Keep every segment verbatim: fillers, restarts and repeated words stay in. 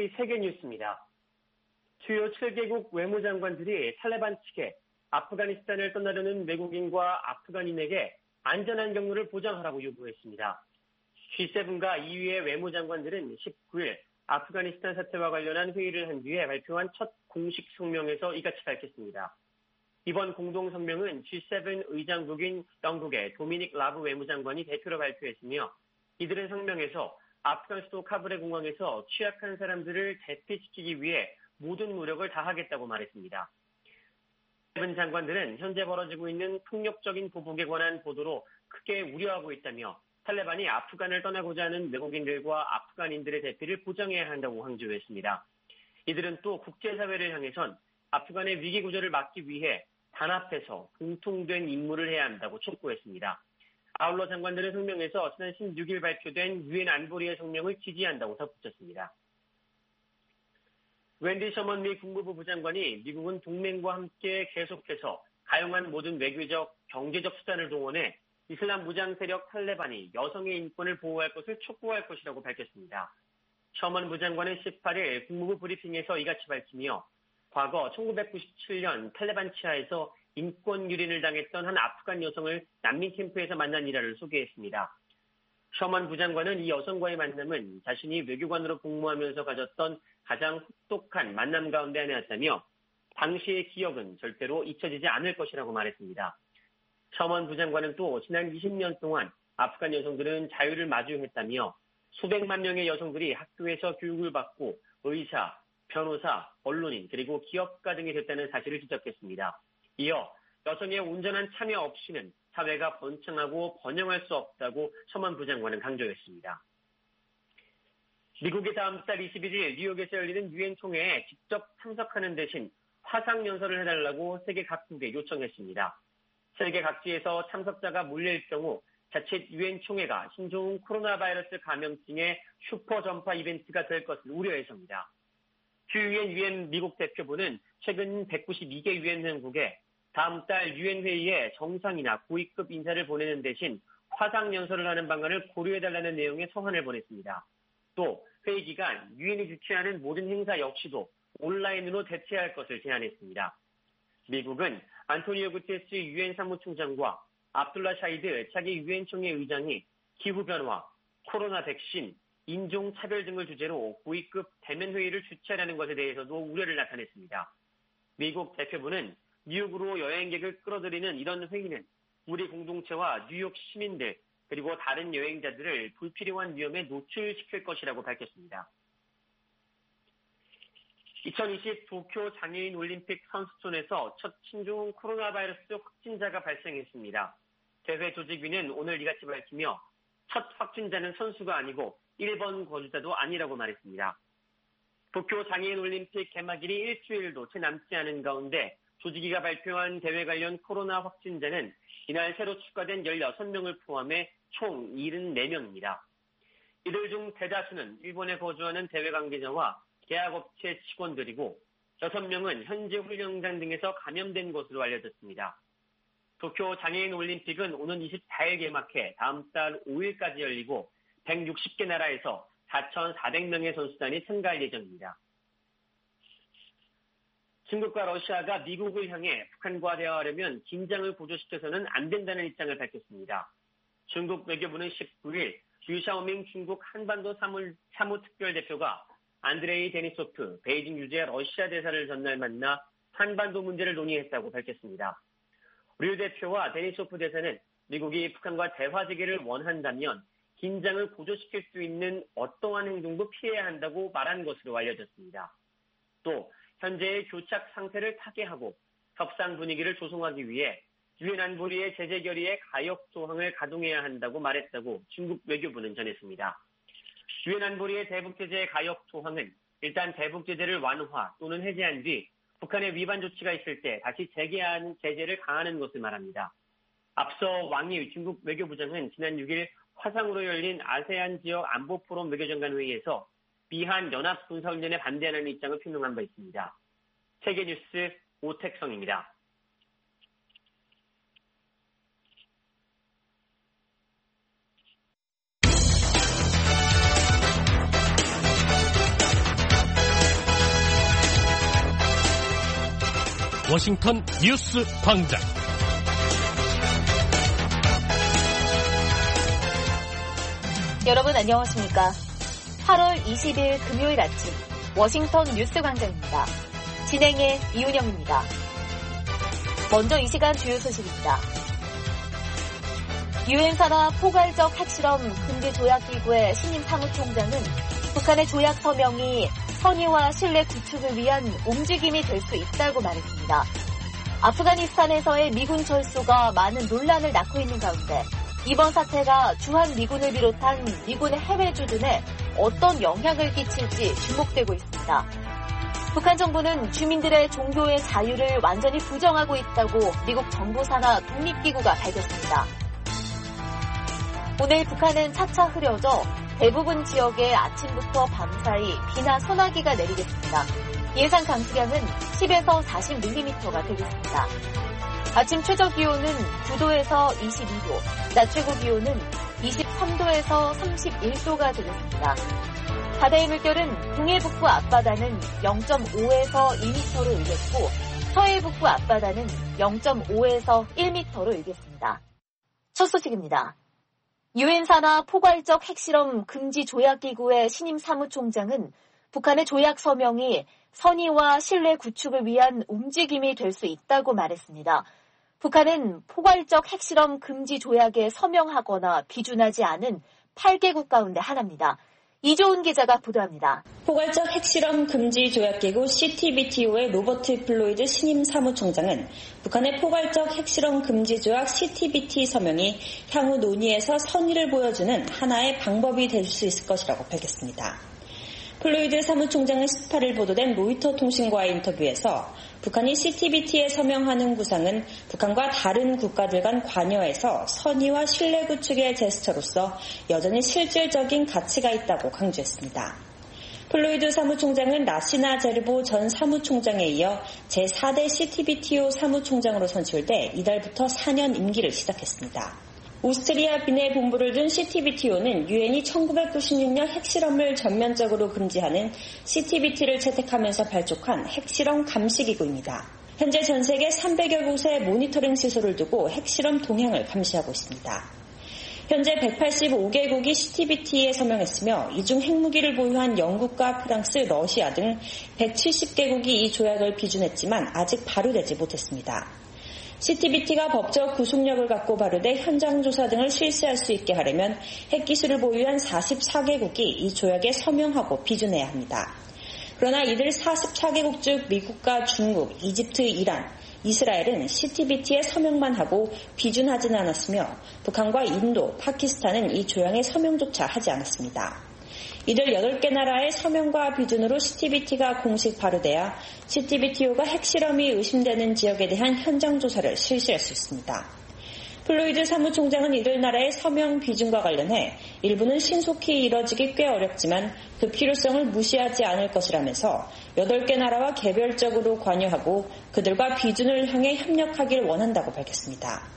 이시 세계 뉴스입니다. 주요 칠 개국 외무장관들이 탈레반 측에 아프가니스탄을 떠나려는 외국인과 아프간인에게 안전한 경로를 보장하라고 요구했습니다. 지 세븐과 이 위의 외무장관들은 십구일 아프가니스탄 사태와 관련한 회의를 한 뒤에 발표한 첫 공식 성명에서 이같이 밝혔습니다. 이번 공동성명은 지 세븐 의장국인 영국의 도미닉 라브 외무장관이 대표로 발표했으며 이들은 성명에서 아프간 수도 카불의 공항에서 취약한 사람들을 대피시키기 위해 모든 노력을 다하겠다고 말했습니다. 세븐 장관들은 현재 벌어지고 있는 폭력적인 보복에 관한 보도로 크게 우려하고 있다며 탈레반이 아프간을 떠나고자 하는 외국인들과 아프간인들의 대피를 보장해야 한다고 강조했습니다. 이들은 또 국제사회를 향해선 아프간의 위기 구조를 막기 위해 단합해서 공통된 임무를 해야 한다고 촉구했습니다. 아울러 장관들은 성명에서 지난 십육일 발표된 유엔 안보리의 성명을 지지한다고 덧붙였습니다. 웬디 셔먼 미 국무부 부장관이 미국은 동맹과 함께 계속해서 가용한 모든 외교적, 경제적 수단을 동원해 이슬람 무장 세력 탈레반이 여성의 인권을 보호할 것을 촉구할 것이라고 밝혔습니다. 셔먼 부장관은 십팔일 국무부 브리핑에서 이같이 밝히며 과거 천구백구십칠년 탈레반 치하에서 인권 유린을 당했던 한 아프간 여성을 난민 캠프에서 만난 일화를 소개했습니다. 셔먼 부장관은 이 여성과의 만남은 자신이 외교관으로 복무하면서 가졌던 가장 혹독한 만남 가운데 하나였다며 당시의 기억은 절대로 잊혀지지 않을 것이라고 말했습니다. 셔먼 부장관은 또 지난 이십 년 동안 아프간 여성들은 자유를 마주했다며 수백만 명의 여성들이 학교에서 교육을 받고 의사, 변호사, 언론인 그리고 기업가 등이 됐다는 사실을 지적했습니다. 이어 여성의 온전한 참여 없이는 사회가 번창하고 번영할 수 없다고 셔먼 부장관은 강조했습니다. 미국이 다음 달 이십일일 뉴욕에서 열리는 유엔 총회에 직접 참석하는 대신 화상연설을 해달라고 세계 각국에 요청했습니다. 세계 각지에서 참석자가 몰릴 경우 자칫 유엔 총회가 신종 코로나 바이러스 감염증의 슈퍼 전파 이벤트가 될 것을 우려해서입니다. 주유엔 유엔 미국 대표부는 최근 백구십이 개 유엔 회원국에 다음 달 유엔 회의에 정상이나 고위급 인사를 보내는 대신 화상연설을 하는 방안을 고려해달라는 내용의 서한을 보냈습니다. 또 회의 기간 유엔이 주최하는 모든 행사 역시도 온라인으로 대체할 것을 제안했습니다. 미국은 안토니오 구테레스 유엔 사무총장과 압둘라 샤히드 차기 유엔 총회 의장이 기후변화, 코로나 백신, 인종차별 등을 주제로 고위급 대면 회의를 주최하려는 것에 대해서도 우려를 나타냈습니다. 미국 대표부는 뉴욕으로 여행객을 끌어들이는 이런 회의는 우리 공동체와 뉴욕 시민들 그리고 다른 여행자들을 불필요한 위험에 노출시킬 것이라고 밝혔습니다. 이천이십 도쿄 장애인 올림픽 선수촌에서 첫 신종 코로나 바이러스 확진자가 발생했습니다. 대회 조직위는 오늘 이같이 밝히며 첫 확진자는 선수가 아니고 일 번 거주자도 아니라고 말했습니다. 도쿄 장애인 올림픽 개막일이 일주일도 채 남지 않은 가운데 조직위가 발표한 대회 관련 코로나 확진자는 이날 새로 추가된 열여섯 명을 포함해 총 칠십사 명입니다. 이들 중 대다수는 일본에 거주하는 대회 관계자와 계약업체 직원들이고 여섯 명은 현지 훈련장 등에서 감염된 것으로 알려졌습니다. 도쿄 장애인 올림픽은 오는 이십사일 개막해 다음 달 오일까지 열리고 백육십 개 나라에서 사천사백 명의 선수단이 참가할 예정입니다. 중국과 러시아가 미국을 향해 북한과 대화하려면 긴장을 고조시켜서는 안 된다는 입장을 밝혔습니다. 중국 외교부는 십구일 류샤오밍 중국 한반도 사무, 사무특별대표가 안드레이 데니소프 베이징 유재 러시아 대사를 전날 만나 한반도 문제를 논의했다고 밝혔습니다. 류 대표와 데니소프 대사는 미국이 북한과 대화 재개를 원한다면 긴장을 고조시킬 수 있는 어떠한 행동도 피해야 한다고 말한 것으로 알려졌습니다. 또 현재의 교착 상태를 타개하고 협상 분위기를 조성하기 위해 유엔 안보리의 제재 결의의 가역 조항을 가동해야 한다고 말했다고 중국 외교부는 전했습니다. 유엔 안보리의 대북 제재의 가역 조항은 일단 대북 제재를 완화 또는 해제한 뒤 북한의 위반 조치가 있을 때 다시 재개하는 제재를 가하는 것을 말합니다. 앞서 왕이 중국 외교부장은 지난 육일 화상으로 열린 아세안 지역 안보 포럼 외교장관 회의에서 미한 연합 군사훈련에 반대하는 입장을 표명한 바 있습니다. 세계뉴스 오택성입니다. 워싱턴 뉴스 광장. 여러분 안녕하십니까? 팔월 이십일 금요일 아침 워싱턴 뉴스 광장입니다. 진행의 이은영입니다. 먼저 이 시간 주요 소식입니다. 유엔 산하 포괄적 핵실험 금지 조약기구의 신임 사무총장은 북한의 조약 서명이 선의와 신뢰 구축을 위한 움직임이 될 수 있다고 말했습니다. 아프가니스탄에서의 미군 철수가 많은 논란을 낳고 있는 가운데 이번 사태가 주한 미군을 비롯한 미군의 해외 주둔에 어떤 영향을 끼칠지 주목되고 있습니다. 북한 정부는 주민들의 종교의 자유를 완전히 부정하고 있다고 미국 정부 산하 독립기구가 밝혔습니다. 오늘 북한은 차차 흐려져 대부분 지역에 아침부터 밤사이 비나 소나기가 내리겠습니다. 예상 강수량은 십에서 사십 밀리미터가 되겠습니다. 아침 최저 기온은 구 도에서 이십이 도, 낮 최고 기온은 이십삼 도에서 삼십일 도가 되겠습니다. 바다의 물결은 동해 북부 앞바다는 영 점 오에서 이 미터로 일겠고 서해 북부 앞바다는 영 점 오에서 일 미터로 일겠습니다. 첫 소식입니다. 유엔 산하 포괄적 핵실험 금지 조약기구의 신임 사무총장은 북한의 조약 서명이 선의와 신뢰 구축을 위한 움직임이 될 수 있다고 말했습니다. 북한은 포괄적 핵실험 금지 조약에 서명하거나 비준하지 않은 팔 개국 가운데 하나입니다. 이조은 기자가 보도합니다. 포괄적 핵실험 금지 조약기구 씨티비티오의 로버트 플로이드 신임 사무총장은 북한의 포괄적 핵실험 금지 조약 씨티비티 서명이 향후 논의에서 선의를 보여주는 하나의 방법이 될 수 있을 것이라고 밝혔습니다. 플로이드 사무총장은 십팔 일 보도된 로이터 통신과의 인터뷰에서 북한이 씨티비티에 서명하는 구상은 북한과 다른 국가들 간 관여에서 선의와 신뢰 구축의 제스처로서 여전히 실질적인 가치가 있다고 강조했습니다. 플로이드 사무총장은 라시나 제르보 전 사무총장에 이어 제사 대 씨티비티오 사무총장으로 선출돼 이달부터 사 년 임기를 시작했습니다. 오스트리아 빈에 본부를 둔 씨티비티오는 유엔이 천구백구십육 년 핵실험을 전면적으로 금지하는 씨티비티를 채택하면서 발족한 핵실험 감시기구입니다. 현재 전 세계 삼백여 곳의 모니터링 시설을 두고 핵실험 동향을 감시하고 있습니다. 현재 백팔십오 개국이 씨티비티에 서명했으며 이 중 핵무기를 보유한 영국과 프랑스, 러시아 등 백칠십 개국이 이 조약을 비준했지만 아직 발효되지 못했습니다. 씨티비티가 법적 구속력을 갖고 발효돼 현장 조사 등을 실시할 수 있게 하려면 핵기술을 보유한 사십사 개국이 이 조약에 서명하고 비준해야 합니다. 그러나 이들 사십사 개국 중 미국과 중국, 이집트, 이란, 이스라엘은 씨티비티에 서명만 하고 비준하지는 않았으며 북한과 인도, 파키스탄은 이 조약에 서명조차 하지 않았습니다. 이들 여덟 개 나라의 서명과 비준으로 씨티비티가 공식 발효돼야 씨티비티오가 핵실험이 의심되는 지역에 대한 현장 조사를 실시할 수 있습니다. 플로이드 사무총장은 이들 나라의 서명 비준과 관련해 일부는 신속히 이뤄지기 꽤 어렵지만 그 필요성을 무시하지 않을 것이라면서 여덟 개 나라와 개별적으로 관여하고 그들과 비준을 향해 협력하길 원한다고 밝혔습니다.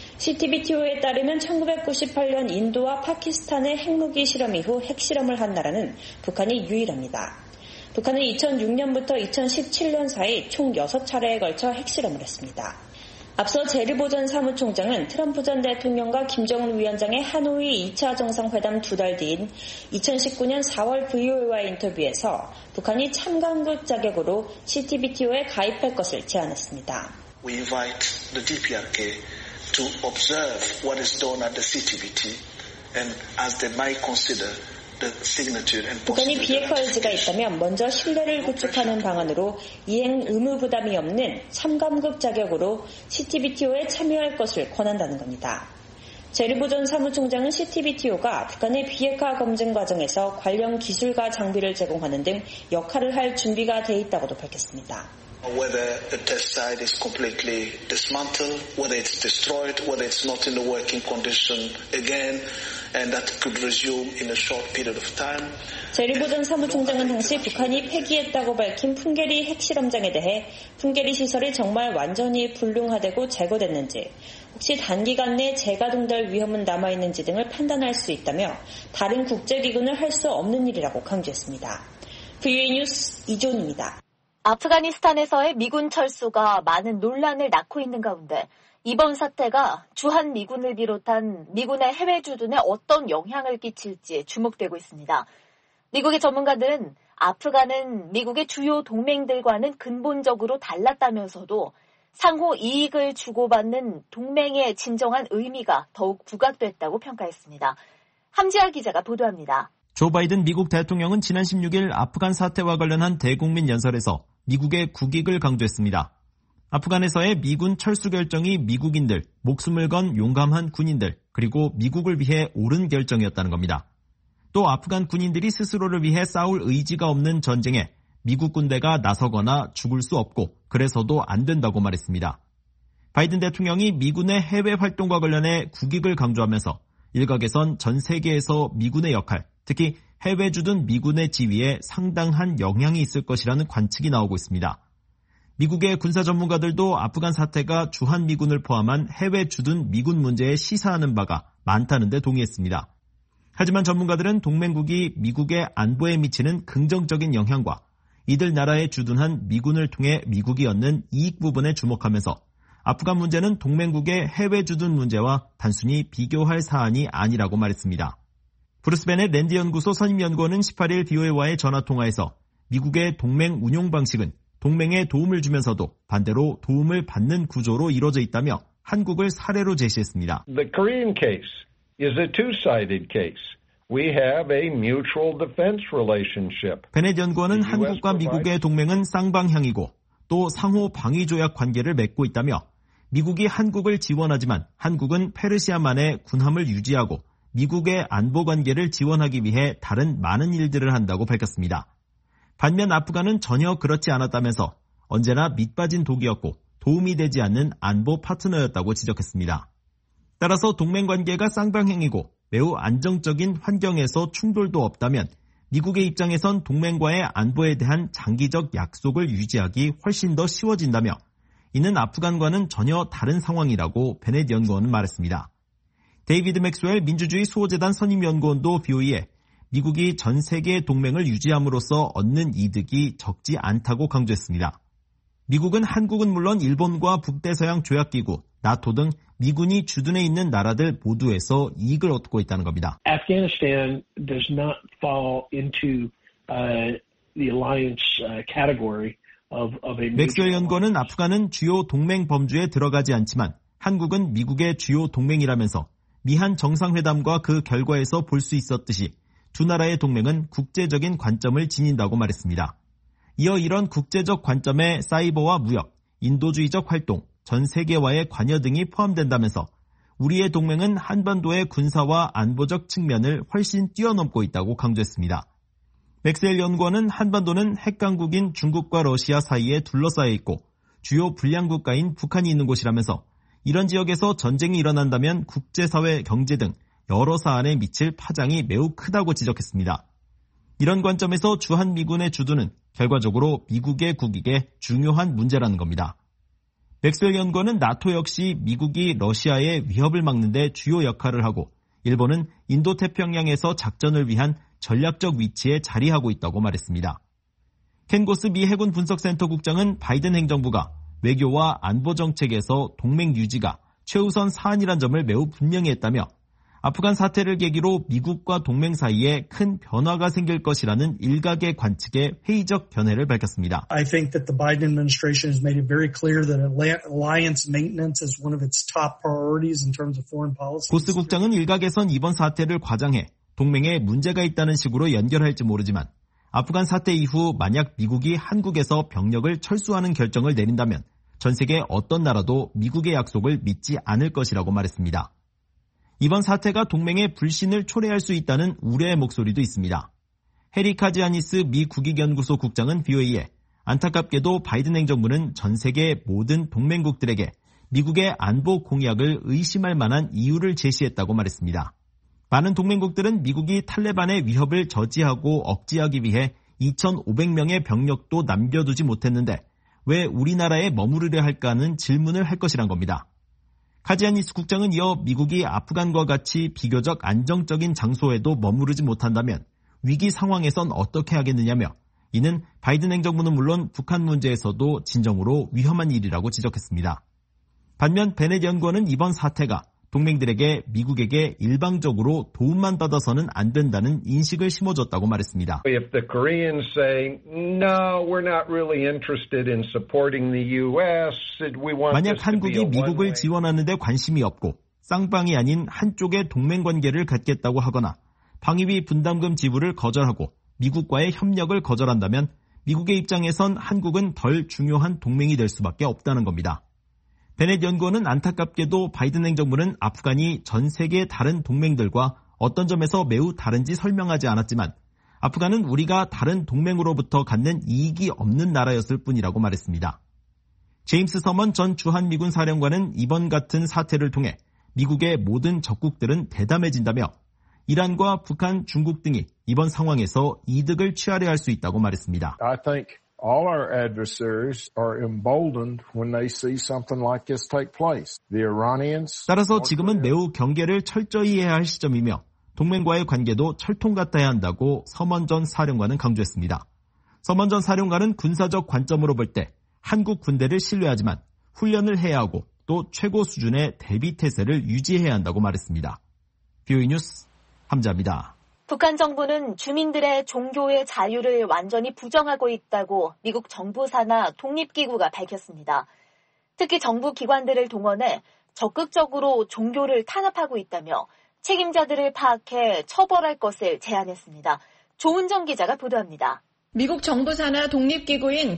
씨티비티오에 따르면 천구백구십팔 년 인도와 파키스탄의 핵무기 실험 이후 핵실험을 한 나라는 북한이 유일합니다. 북한은 이천육 년부터 이천십칠 년 사이 총 여섯 차례에 걸쳐 핵실험을 했습니다. 앞서 제르보 전 사무총장은 트럼프 전 대통령과 김정은 위원장의 하노이 이 차 정상회담 두 달 뒤인 이천십구 년 사월 브이오에이와의 인터뷰에서 북한이 참가국 자격으로 씨티비티오에 가입할 것을 제안했습니다. We invite the 디피아르케이 to observe what is done at the 씨티비티 and as they might consider the signature and 북한이 비핵화 의지가 있다면 먼저 신뢰를 구축하는 방안으로 이행 의무 부담이 없는 참가국 자격으로 씨티비티오에 참여할 것을 권한다는 겁니다. 제르보 전 사무총장은 씨티비티오가 북한의 비핵화 검증 과정에서 관련 기술과 장비를 제공하는 등 역할을 할 준비가 돼 있다고도 밝혔습니다. Whether the test site is completely dismantled, whether it's destroyed, whether it's not in the working condition again, and that could resume in a short period of time. 제르보 전 사무총장은 당시 북한이 폐기했다고 밝힌 풍계리 핵실험장에 대해 풍계리 시설이 정말 완전히 불능화되고 제거됐는지, 혹시 단기간 내 재가동될 위험은 남아있는지 등을 판단할 수 있다며 다른 국제기구는 할 수 없는 일이라고 강조했습니다. 브이오에이 뉴스 이존입니다. 아프가니스탄에서의 미군 철수가 많은 논란을 낳고 있는 가운데 이번 사태가 주한 미군을 비롯한 미군의 해외 주둔에 어떤 영향을 끼칠지 주목되고 있습니다. 미국의 전문가들은 아프간은 미국의 주요 동맹들과는 근본적으로 달랐다면서도 상호 이익을 주고받는 동맹의 진정한 의미가 더욱 부각됐다고 평가했습니다. 함지아 기자가 보도합니다. 조 바이든 미국 대통령은 지난 십육 일 아프간 사태와 관련한 대국민 연설에서 미국의 국익을 강조했습니다. 아프간에서의 미군 철수 결정이 미국인들, 목숨을 건 용감한 군인들, 그리고 미국을 위해 옳은 결정이었다는 겁니다. 또 아프간 군인들이 스스로를 위해 싸울 의지가 없는 전쟁에 미국 군대가 나서거나 죽을 수 없고 그래서도 안 된다고 말했습니다. 바이든 대통령이 미군의 해외 활동과 관련해 국익을 강조하면서 일각에선 전 세계에서 미군의 역할, 특히 해외 주둔 미군의 지위에 상당한 영향이 있을 것이라는 관측이 나오고 있습니다. 미국의 군사 전문가들도 아프간 사태가 주한 미군을 포함한 해외 주둔 미군 문제에 시사하는 바가 많다는 데 동의했습니다. 하지만 전문가들은 동맹국이 미국의 안보에 미치는 긍정적인 영향과 이들 나라에 주둔한 미군을 통해 미국이 얻는 이익 부분에 주목하면서 아프간 문제는 동맹국의 해외 주둔 문제와 단순히 비교할 사안이 아니라고 말했습니다. 브루스 베넷 랜드 연구소 선임연구원은 십팔 일 비오에이와의 전화통화에서 미국의 동맹 운용 방식은 동맹에 도움을 주면서도 반대로 도움을 받는 구조로 이루어져 있다며 한국을 사례로 제시했습니다. The Korean case is a two-sided case. We have a mutual defense relationship. 베넷 연구원은 한국과 미국의 동맹은 쌍방향이고 또 상호 방위 조약 관계를 맺고 있다며 미국이 한국을 지원하지만 한국은 페르시아만의 군함을 유지하고 미국의 안보 관계를 지원하기 위해 다른 많은 일들을 한다고 밝혔습니다. 반면 아프간은 전혀 그렇지 않았다면서 언제나 밑빠진 독이었고 도움이 되지 않는 안보 파트너였다고 지적했습니다. 따라서 동맹 관계가 쌍방향이고 매우 안정적인 환경에서 충돌도 없다면 미국의 입장에선 동맹과의 안보에 대한 장기적 약속을 유지하기 훨씬 더 쉬워진다며 이는 아프간과는 전혀 다른 상황이라고 베넷 연구원은 말했습니다. 데이비드 맥스웰 민주주의 수호재단 선임연구원도 비오이에 미국이 전 세계의 동맹을 유지함으로써 얻는 이득이 적지 않다고 강조했습니다. 미국은 한국은 물론 일본과 북대서양 조약기구, 나토 등 미군이 주둔해 있는 나라들 모두에서 이익을 얻고 있다는 겁니다. Afghanistan does not fall into uh, the alliance uh, category of, of a 맥스웰 연구원은 아프간은 주요 동맹 범주에 들어가지 않지만 한국은 미국의 주요 동맹이라면서 미한 정상회담과 그 결과에서 볼 수 있었듯이 두 나라의 동맹은 국제적인 관점을 지닌다고 말했습니다. 이어 이런 국제적 관점에 사이버와 무역, 인도주의적 활동, 전 세계와의 관여 등이 포함된다면서 우리의 동맹은 한반도의 군사와 안보적 측면을 훨씬 뛰어넘고 있다고 강조했습니다. 맥스웰 연구원은 한반도는 핵강국인 중국과 러시아 사이에 둘러싸여 있고 주요 불량국가인 북한이 있는 곳이라면서 이런 지역에서 전쟁이 일어난다면 국제사회 경제 등 여러 사안에 미칠 파장이 매우 크다고 지적했습니다. 이런 관점에서 주한미군의 주둔은 결과적으로 미국의 국익에 중요한 문제라는 겁니다. 맥스웰 연구원은 나토 역시 미국이 러시아의 위협을 막는 데 주요 역할을 하고 일본은 인도태평양에서 작전을 위한 전략적 위치에 자리하고 있다고 말했습니다. 켄 고스 미 해군 분석센터 국장은 바이든 행정부가 외교와 안보 정책에서 동맹 유지가 최우선 사안이란 점을 매우 분명히 했다며 아프간 사태를 계기로 미국과 동맹 사이에 큰 변화가 생길 것이라는 일각의 관측에 회의적 견해를 밝혔습니다. I think that the Biden administration has made it very clear that alliance maintenance is one of its top priorities in terms of foreign policy. 고스 국장은 일각에선 이번 사태를 과장해 동맹에 문제가 있다는 식으로 연결할지 모르지만 아프간 사태 이후 만약 미국이 한국에서 병력을 철수하는 결정을 내린다면 전 세계 어떤 나라도 미국의 약속을 믿지 않을 것이라고 말했습니다. 이번 사태가 동맹의 불신을 초래할 수 있다는 우려의 목소리도 있습니다. 해리 카지아니스 미 국익연구소 국장은 비오에이에 안타깝게도 바이든 행정부는 전 세계 모든 동맹국들에게 미국의 안보 공약을 의심할 만한 이유를 제시했다고 말했습니다. 많은 동맹국들은 미국이 탈레반의 위협을 저지하고 억제하기 위해 이천오백 명의 병력도 남겨두지 못했는데 왜 우리나라에 머무르려 할까는 질문을 할 것이란 겁니다. 카지아니스 국장은 이어 미국이 아프간과 같이 비교적 안정적인 장소에도 머무르지 못한다면 위기 상황에선 어떻게 하겠느냐며 이는 바이든 행정부는 물론 북한 문제에서도 진정으로 위험한 일이라고 지적했습니다. 반면 베넷 연구원은 이번 사태가 동맹들에게 미국에게 일방적으로 도움만 받아서는 안 된다는 인식을 심어줬다고 말했습니다. If the Koreans say, no, we're not really interested in supporting the U S, we want 만약 this to be a 한국이 미국을 one-way. 지원하는 데 관심이 없고 쌍방이 아닌 한쪽의 동맹관계를 갖겠다고 하거나 방위비 분담금 지불을 거절하고 미국과의 협력을 거절한다면 미국의 입장에선 한국은 덜 중요한 동맹이 될 수밖에 없다는 겁니다. 베넷 연구원은 안타깝게도 바이든 행정부는 아프간이 전 세계의 다른 동맹들과 어떤 점에서 매우 다른지 설명하지 않았지만 아프간은 우리가 다른 동맹으로부터 갖는 이익이 없는 나라였을 뿐이라고 말했습니다. 제임스 서먼 전 주한미군 사령관은 이번 같은 사태를 통해 미국의 모든 적국들은 대담해진다며 이란과 북한, 중국 등이 이번 상황에서 이득을 취하려 할 수 있다고 말했습니다. I think all our adversaries are emboldened when they see something like this take place. The Iranians. 따라서 지금은 매우 경계를 철저히 해야 할 시점이며 동맹과의 관계도 철통 같아야 한다고 서먼 전 사령관은 강조했습니다. 서먼 전 사령관은 군사적 관점으로 볼 때 한국 군대를 신뢰하지만 훈련을 해야 하고 또 최고 수준의 대비 태세를 유지해야 한다고 말했습니다. 비오이 뉴스 함자입니다. 북한 정부는 주민들의 종교의 자유를 완전히 부정하고 있다고 미국 정부 산하 독립기구가 밝혔습니다. 특히 정부 기관들을 동원해 적극적으로 종교를 탄압하고 있다며 책임자들을 파악해 처벌할 것을 제안했습니다. 조은정 기자가 보도합니다. 미국 정부 산하 독립기구인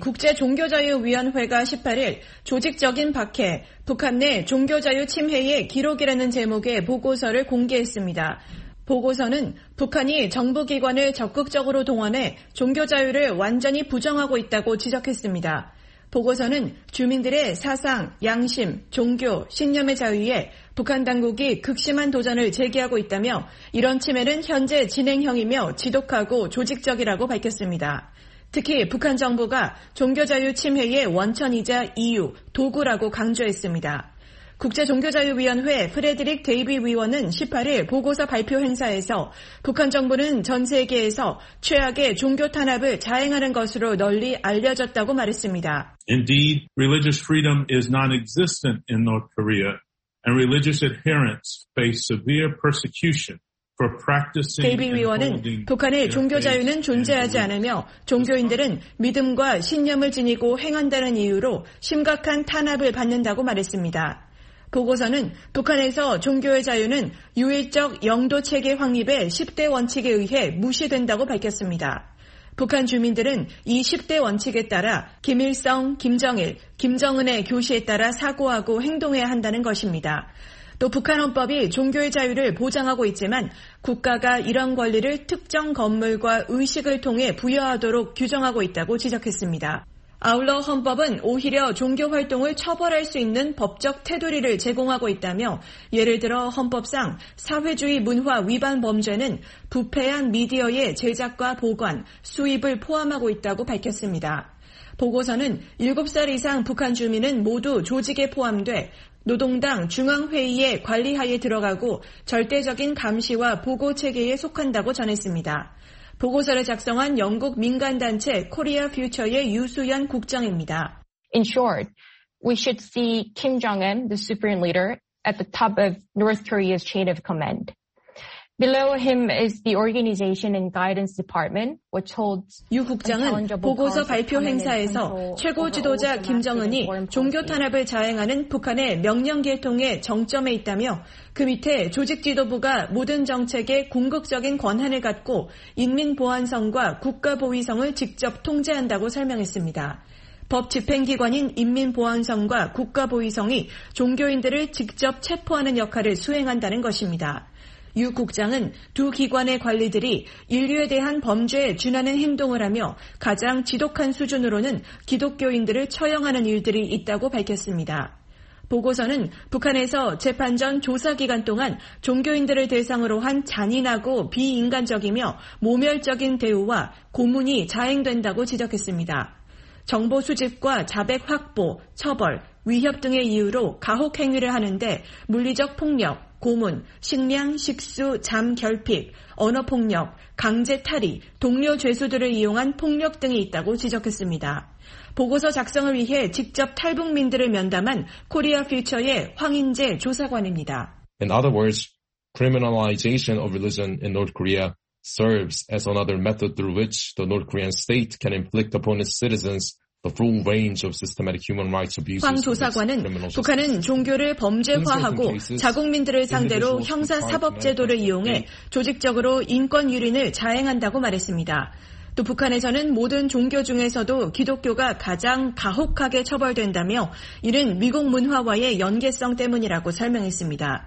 국제종교자유위원회가 십팔 일 조직적인 박해, 북한 내 종교자유 침해의 기록이라는 제목의 보고서를 공개했습니다. 보고서는 북한이 정부기관을 적극적으로 동원해 종교자유를 완전히 부정하고 있다고 지적했습니다. 보고서는 주민들의 사상, 양심, 종교, 신념의 자유에 북한 당국이 극심한 도전을 제기하고 있다며 이런 침해는 현재 진행형이며 지독하고 조직적이라고 밝혔습니다. 특히 북한 정부가 종교자유 침해의 원천이자 이유, 도구라고 강조했습니다. 국제종교자유위원회 프레드릭 데이비 위원은 십팔 일 보고서 발표 행사에서 북한 정부는 전 세계에서 최악의 종교 탄압을 자행하는 것으로 널리 알려졌다고 말했습니다. Indeed, religious freedom is non-existent in North Korea, and religious adherents face severe persecution. 데이비 위원은 북한의 종교 자유는 존재하지 않으며 종교인들은 믿음과 신념을 지니고 행한다는 이유로 심각한 탄압을 받는다고 말했습니다. 보고서는 북한에서 종교의 자유는 유일적 영도 체계 확립의 십 대 원칙에 의해 무시된다고 밝혔습니다. 북한 주민들은 이 십 대 원칙에 따라 김일성, 김정일, 김정은의 교시에 따라 사고하고 행동해야 한다는 것입니다. 또 북한 헌법이 종교의 자유를 보장하고 있지만 국가가 이런 권리를 특정 건물과 의식을 통해 부여하도록 규정하고 있다고 지적했습니다. 아울러 헌법은 오히려 종교 활동을 처벌할 수 있는 법적 테두리를 제공하고 있다며 예를 들어 헌법상 사회주의 문화 위반 범죄는 부패한 미디어의 제작과 보관, 수입을 포함하고 있다고 밝혔습니다. 보고서는 일곱 살 이상 북한 주민은 모두 조직에 포함돼 노동당 중앙회의의 관리하에 들어가고 절대적인 감시와 보고 체계에 속한다고 전했습니다. 보고서를 작성한 영국 민간단체 코리아 퓨처의 유수연 국장입니다. In short, we should see Kim Jong-un, the supreme leader, at the top of North Korea's chain of command. Below him is the organization and guidance department, which holds. 유 국장은 보고서 발표 행사에서 최고 지도자 김정은이 종교 탄압을 자행하는 북한의 명령 계통의 정점에 있다며 그 밑에 조직 지도부가 모든 정책의 궁극적인 권한을 갖고 인민보안성과 국가보위성을 직접 통제한다고 설명했습니다. 법 집행기관인 인민보안성과 국가보위성이 종교인들을 직접 체포하는 역할을 수행한다는 것입니다. 유 국장은 두 기관의 관리들이 인류에 대한 범죄에 준하는 행동을 하며 가장 지독한 수준으로는 기독교인들을 처형하는 일들이 있다고 밝혔습니다. 보고서는 북한에서 재판 전 조사 기간 동안 종교인들을 대상으로 한 잔인하고 비인간적이며 모멸적인 대우와 고문이 자행된다고 지적했습니다. 정보 수집과 자백 확보, 처벌, 위협 등의 이유로 가혹 행위를 하는데 물리적 폭력, 고문, 식량, 식수, 잠 결핍, 언어폭력, 강제 탈의, 동료 죄수들을 이용한 폭력 등이 있다고 지적했습니다. 보고서 작성을 위해 직접 탈북민들을 면담한 코리아 퓨처의 황인재 조사관입니다. In other words, criminalization of religion in North Korea serves as another method through which the North Korean state can inflict upon its citizens the full range of systematic human rights abuses. 황 조사관은 북한은 종교를 범죄화하고 자국민들을 상대로 형사사법제도를 이용해 조직적으로 인권 유린을 자행한다고 말했습니다. 또 북한에서는 모든 종교 중에서도 기독교가 가장 가혹하게 처벌된다며 이는 미국 문화와의 연계성 때문이라고 설명했습니다.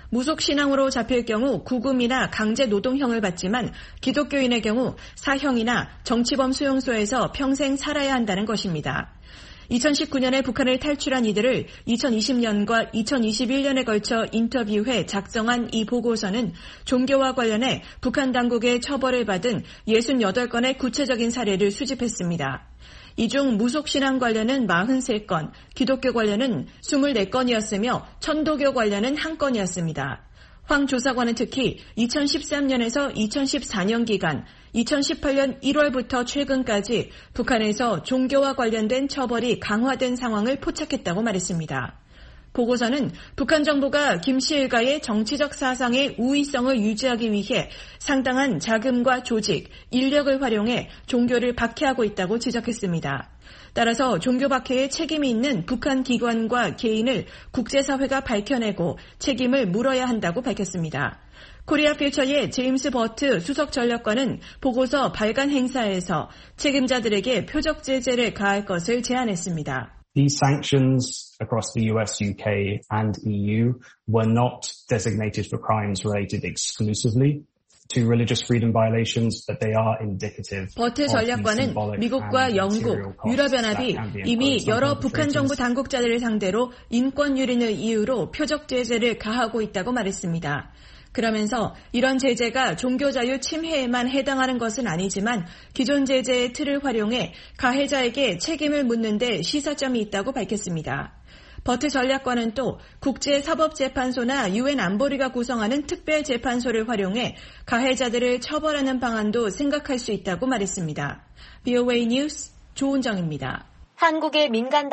무속신앙으로 잡힐 경우 구금이나 강제 노동형을 받지만 기독교인의 경우 사형이나 정치범 수용소에서 평생 살아야 한다는 것입니다. 이천십구 년에 북한을 탈출한 이들을 이천이십 년과 이천이십일 년에 걸쳐 인터뷰해 작성한 이 보고서는 종교와 관련해 북한 당국의 처벌을 받은 육십팔 건의 구체적인 사례를 수집했습니다. 이 중 무속신앙 관련은 사십삼 건, 기독교 관련은 이십사 건이었으며 천도교 관련은 한 건이었습니다. 황 조사관은 특히 이천십삼 년에서 이천십사 년 기간, 이천십팔 년 일월부터 최근까지 북한에서 종교와 관련된 처벌이 강화된 상황을 포착했다고 말했습니다. 보고서는 북한 정부가 김씨 일가의 정치적 사상의 우위성을 유지하기 위해 상당한 자금과 조직, 인력을 활용해 종교를 박해하고 있다고 지적했습니다. 따라서 종교 박해에 책임이 있는 북한 기관과 개인을 국제사회가 밝혀내고 책임을 물어야 한다고 밝혔습니다. 코리아 퓨처의 제임스 버트 수석 전략관은 보고서 발간 행사에서 책임자들에게 표적 제재를 가할 것을 제안했습니다. These sanctions across the U S, U K and E U were not designated for crimes related exclusively to religious freedom violations, but they are indicative. 버트 전략관은 미국과 영국, 유럽연합이 이미 여러 북한 정부 당국자들을 상대로 인권 유린을 이유로 표적 제재를 가하고 있다고 말했습니다. 그러면서 이런 제재가 종교자유 침해에만 해당하는 것은 아니지만 기존 제재의 틀을 활용해 가해자에게 책임을 묻는 데 시사점이 있다고 밝혔습니다. 버트 전략관은 또 국제사법재판소나 유엔 안보리가 구성하는 특별재판소를 활용해 가해자들을 처벌하는 방안도 생각할 수 있다고 말했습니다. 브이오에이 뉴스 조은정입니다. 한국의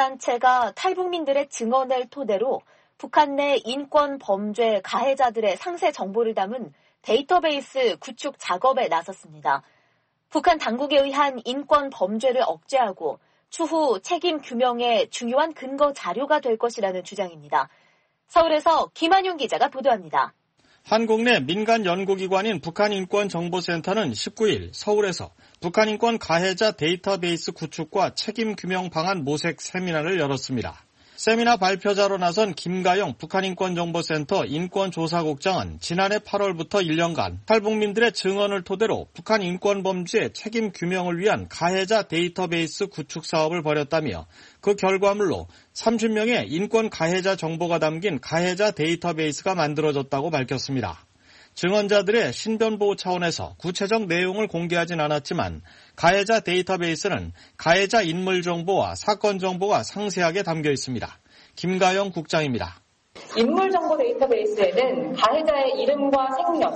민간단체가 탈북민들의 증언을 토대로 북한 내 인권 범죄 가해자들의 상세 정보를 담은 데이터베이스 구축 작업에 나섰습니다. 북한 당국에 의한 인권 범죄를 억제하고 추후 책임 규명에 중요한 근거 자료가 될 것이라는 주장입니다. 서울에서 김한용 기자가 보도합니다. 한국 내 민간 연구기관인 북한인권정보센터는 십구 일 서울에서 북한인권 가해자 데이터베이스 구축과 책임 규명 방안 모색 세미나를 열었습니다. 세미나 발표자로 나선 김가영 북한인권정보센터 인권조사국장은 지난해 팔월부터 일 년간 탈북민들의 증언을 토대로 북한 인권범죄 책임 규명을 위한 가해자 데이터베이스 구축 사업을 벌였다며 그 결과물로 삼십 명의 인권 가해자 정보가 담긴 가해자 데이터베이스가 만들어졌다고 밝혔습니다. 증언자들의 신변보호 차원에서 구체적 내용을 공개하진 않았지만 가해자 데이터베이스는 가해자 인물 정보와 사건 정보가 상세하게 담겨 있습니다. 김가영 국장입니다. 인물 정보 데이터베이스에는 가해자의 이름과 생년,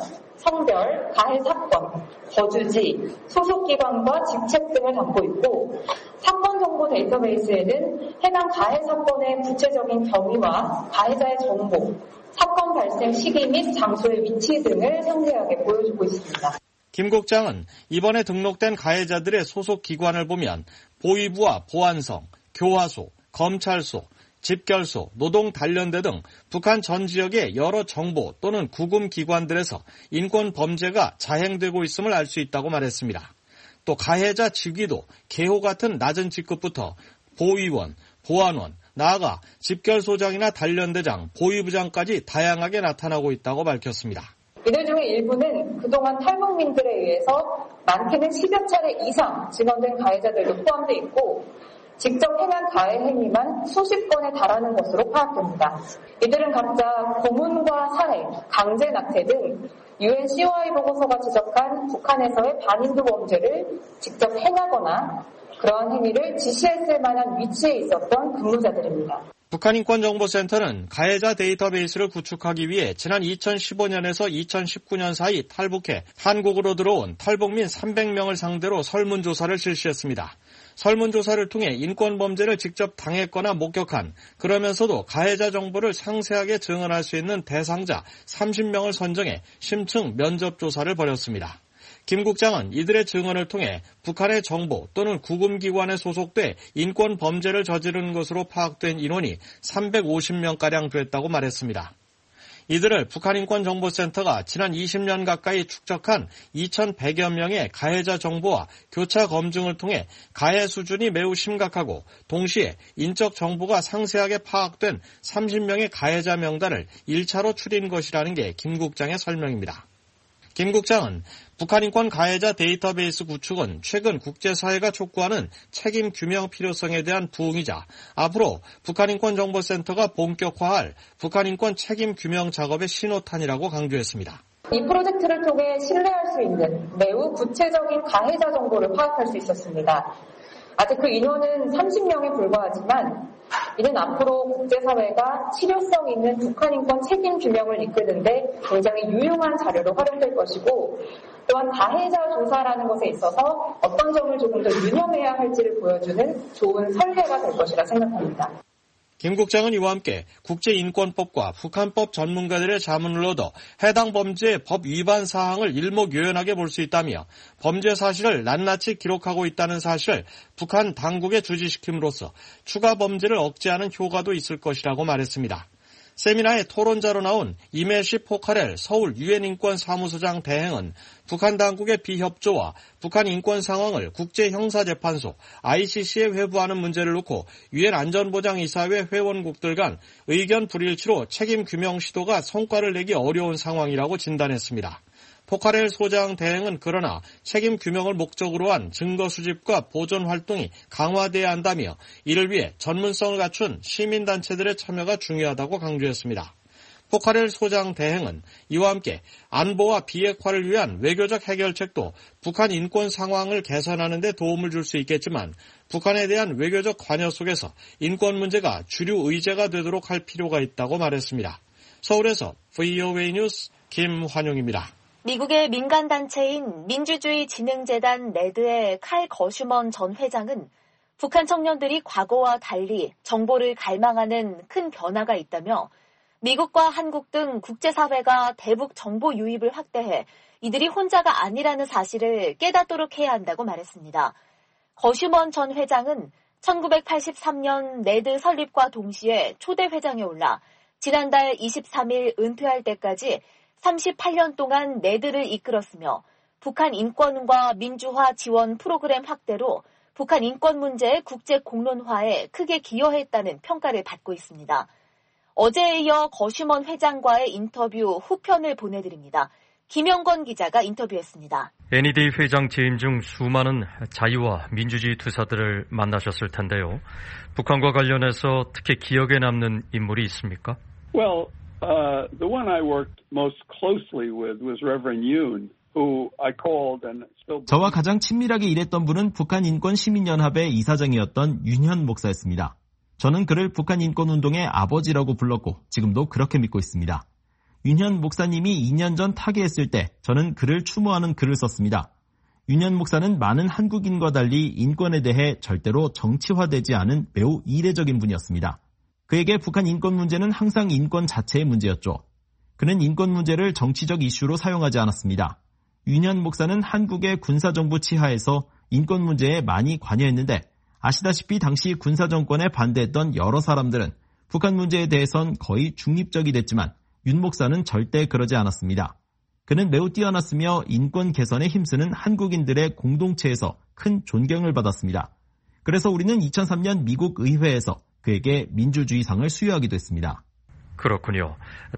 성별, 가해 사건, 거주지, 소속 기관과 직책 등을 담고 있고 사건 정보 데이터베이스에는 해당 가해 사건의 구체적인 경위와 가해자의 정보, 사건 발생 시기 및 장소의 위치 등을 상세하게 보여주고 있습니다. 김 국장은 이번에 등록된 가해자들의 소속 기관을 보면 보위부와 보안성, 교화소, 검찰소, 집결소, 노동단련대 등 북한 전 지역의 여러 정보 또는 구금 기관들에서 인권 범죄가 자행되고 있음을 알 수 있다고 말했습니다. 또 가해자 직위도 개호 같은 낮은 직급부터 보위원, 보안원, 나아가 집결소장이나 단련대장, 보위부장까지 다양하게 나타나고 있다고 밝혔습니다. 이들 중에 일부는 그동안 탈북민들에 의해서 많게는 십여 차례 이상 증언된 가해자들도 포함되어 있고 직접 행한 가해 행위만 수십 건에 달하는 것으로 파악됩니다. 이들은 각자 고문과 살해, 강제 낙태 등 유엔 씨오아이 보고서가 지적한 북한에서의 반인도 범죄를 직접 행하거나 그러한 행위를 지시했을 만한 위치에 있었던 근무자들입니다. 북한인권정보센터는 가해자 데이터베이스를 구축하기 위해 지난 이천십오 년에서 이천십구 년 사이 탈북해 한국으로 들어온 탈북민 삼백 명을 상대로 설문조사를 실시했습니다. 설문조사를 통해 인권범죄를 직접 당했거나 목격한, 그러면서도 가해자 정보를 상세하게 증언할 수 있는 대상자 삼십 명을 선정해 심층 면접조사를 벌였습니다. 김 국장은 이들의 증언을 통해 북한의 정보 또는 구금기관에 소속돼 인권 범죄를 저지른 것으로 파악된 인원이 삼백오십 명가량 됐다고 말했습니다. 이들을 북한인권정보센터가 지난 이십 년 가까이 축적한 이천백여 명의 가해자 정보와 교차 검증을 통해 가해 수준이 매우 심각하고 동시에 인적 정보가 상세하게 파악된 삼십 명의 가해자 명단을 일 차로 추린 것이라는 게 김 국장의 설명입니다. 김 국장은 북한인권 가해자 데이터베이스 구축은 최근 국제사회가 촉구하는 책임 규명 필요성에 대한 부응이자 앞으로 북한인권정보센터가 본격화할 북한인권 책임 규명 작업의 신호탄이라고 강조했습니다. 이 프로젝트를 통해 신뢰할 수 있는 매우 구체적인 가해자 정보를 파악할 수 있었습니다. 아직 그 인원은 삼십 명에 불과하지만 이는 앞으로 국제사회가 실효성 있는 북한인권 책임 규명을 이끄는데 굉장히 유용한 자료로 활용될 것이고, 또한 가해자 조사라는 것에 있어서 어떤 점을 조금 더 유념해야 할지를 보여주는 좋은 선례가 될 것이라 생각합니다. 김 국장은 이와 함께 국제인권법과 북한법 전문가들의 자문을 얻어 해당 범죄의 법 위반 사항을 일목요연하게 볼 수 있다며 범죄 사실을 낱낱이 기록하고 있다는 사실을 북한 당국에 주지시킴으로써 추가 범죄를 억제하는 효과도 있을 것이라고 말했습니다. 세미나에 토론자로 나온 이메시 포카렐 서울 유엔인권사무소장 대행은 북한 당국의 비협조와 북한 인권 상황을 국제형사재판소 아이씨씨에 회부하는 문제를 놓고 유엔 안전보장이사회 회원국들 간 의견 불일치로 책임 규명 시도가 성과를 내기 어려운 상황이라고 진단했습니다. 포카렐 소장 대행은 그러나 책임 규명을 목적으로 한 증거 수집과 보존 활동이 강화돼야 한다며 이를 위해 전문성을 갖춘 시민단체들의 참여가 중요하다고 강조했습니다. 포카렐 소장 대행은 이와 함께 안보와 비핵화를 위한 외교적 해결책도 북한 인권 상황을 개선하는 데 도움을 줄 수 있겠지만 북한에 대한 외교적 관여 속에서 인권 문제가 주류 의제가 되도록 할 필요가 있다고 말했습니다. 서울에서 브이오에이 뉴스 김환용입니다. 미국의 민간단체인 민주주의진흥재단 네드의 칼 거슈먼 전 회장은 북한 청년들이 과거와 달리 정보를 갈망하는 큰 변화가 있다며 미국과 한국 등 국제사회가 대북 정보 유입을 확대해 이들이 혼자가 아니라는 사실을 깨닫도록 해야 한다고 말했습니다. 거슈먼 전 회장은 천구백팔십삼 년 네드 설립과 동시에 초대 회장에 올라 지난달 이십삼 일 은퇴할 때까지 삼십팔 년 동안 네드를 이끌었으며 북한 인권과 민주화 지원 프로그램 확대로 북한 인권 문제의 국제 공론화에 크게 기여했다는 평가를 받고 있습니다. 어제에 이어 거슈먼 회장과의 인터뷰 후편을 보내드립니다. 김영건 기자가 인터뷰했습니다. 엔이디 회장 재임 중 수많은 자유와 민주주의 투사들을 만나셨을 텐데요. 북한과 관련해서 특히 기억에 남는 인물이 있습니까? Well, Uh, the one I worked most closely with was Reverend Yoon, who I called and still. 저와 가장 친밀하게 일했던 분은 북한인권시민연합의 이사장이었던 윤현 목사였습니다. 저는 그를 북한인권운동의 아버지라고 불렀고 지금도 그렇게 믿고 있습니다. 윤현 목사님이 이 년 전 타계했을 때 저는 그를 추모하는 글을 썼습니다. 윤현 목사는 많은 한국인과 달리 인권에 대해 절대로 정치화되지 않은 매우 이례적인 분이었습니다. 그에게 북한 인권 문제는 항상 인권 자체의 문제였죠. 그는 인권 문제를 정치적 이슈로 사용하지 않았습니다. 윤현 목사는 한국의 군사정부 치하에서 인권 문제에 많이 관여했는데 아시다시피 당시 군사정권에 반대했던 여러 사람들은 북한 문제에 대해선 거의 중립적이 됐지만 윤 목사는 절대 그러지 않았습니다. 그는 매우 뛰어났으며 인권 개선에 힘쓰는 한국인들의 공동체에서 큰 존경을 받았습니다. 그래서 우리는 이천삼 년 미국 의회에서 그에게 민주주의상을 수여하기도 했습니다. 그렇군요.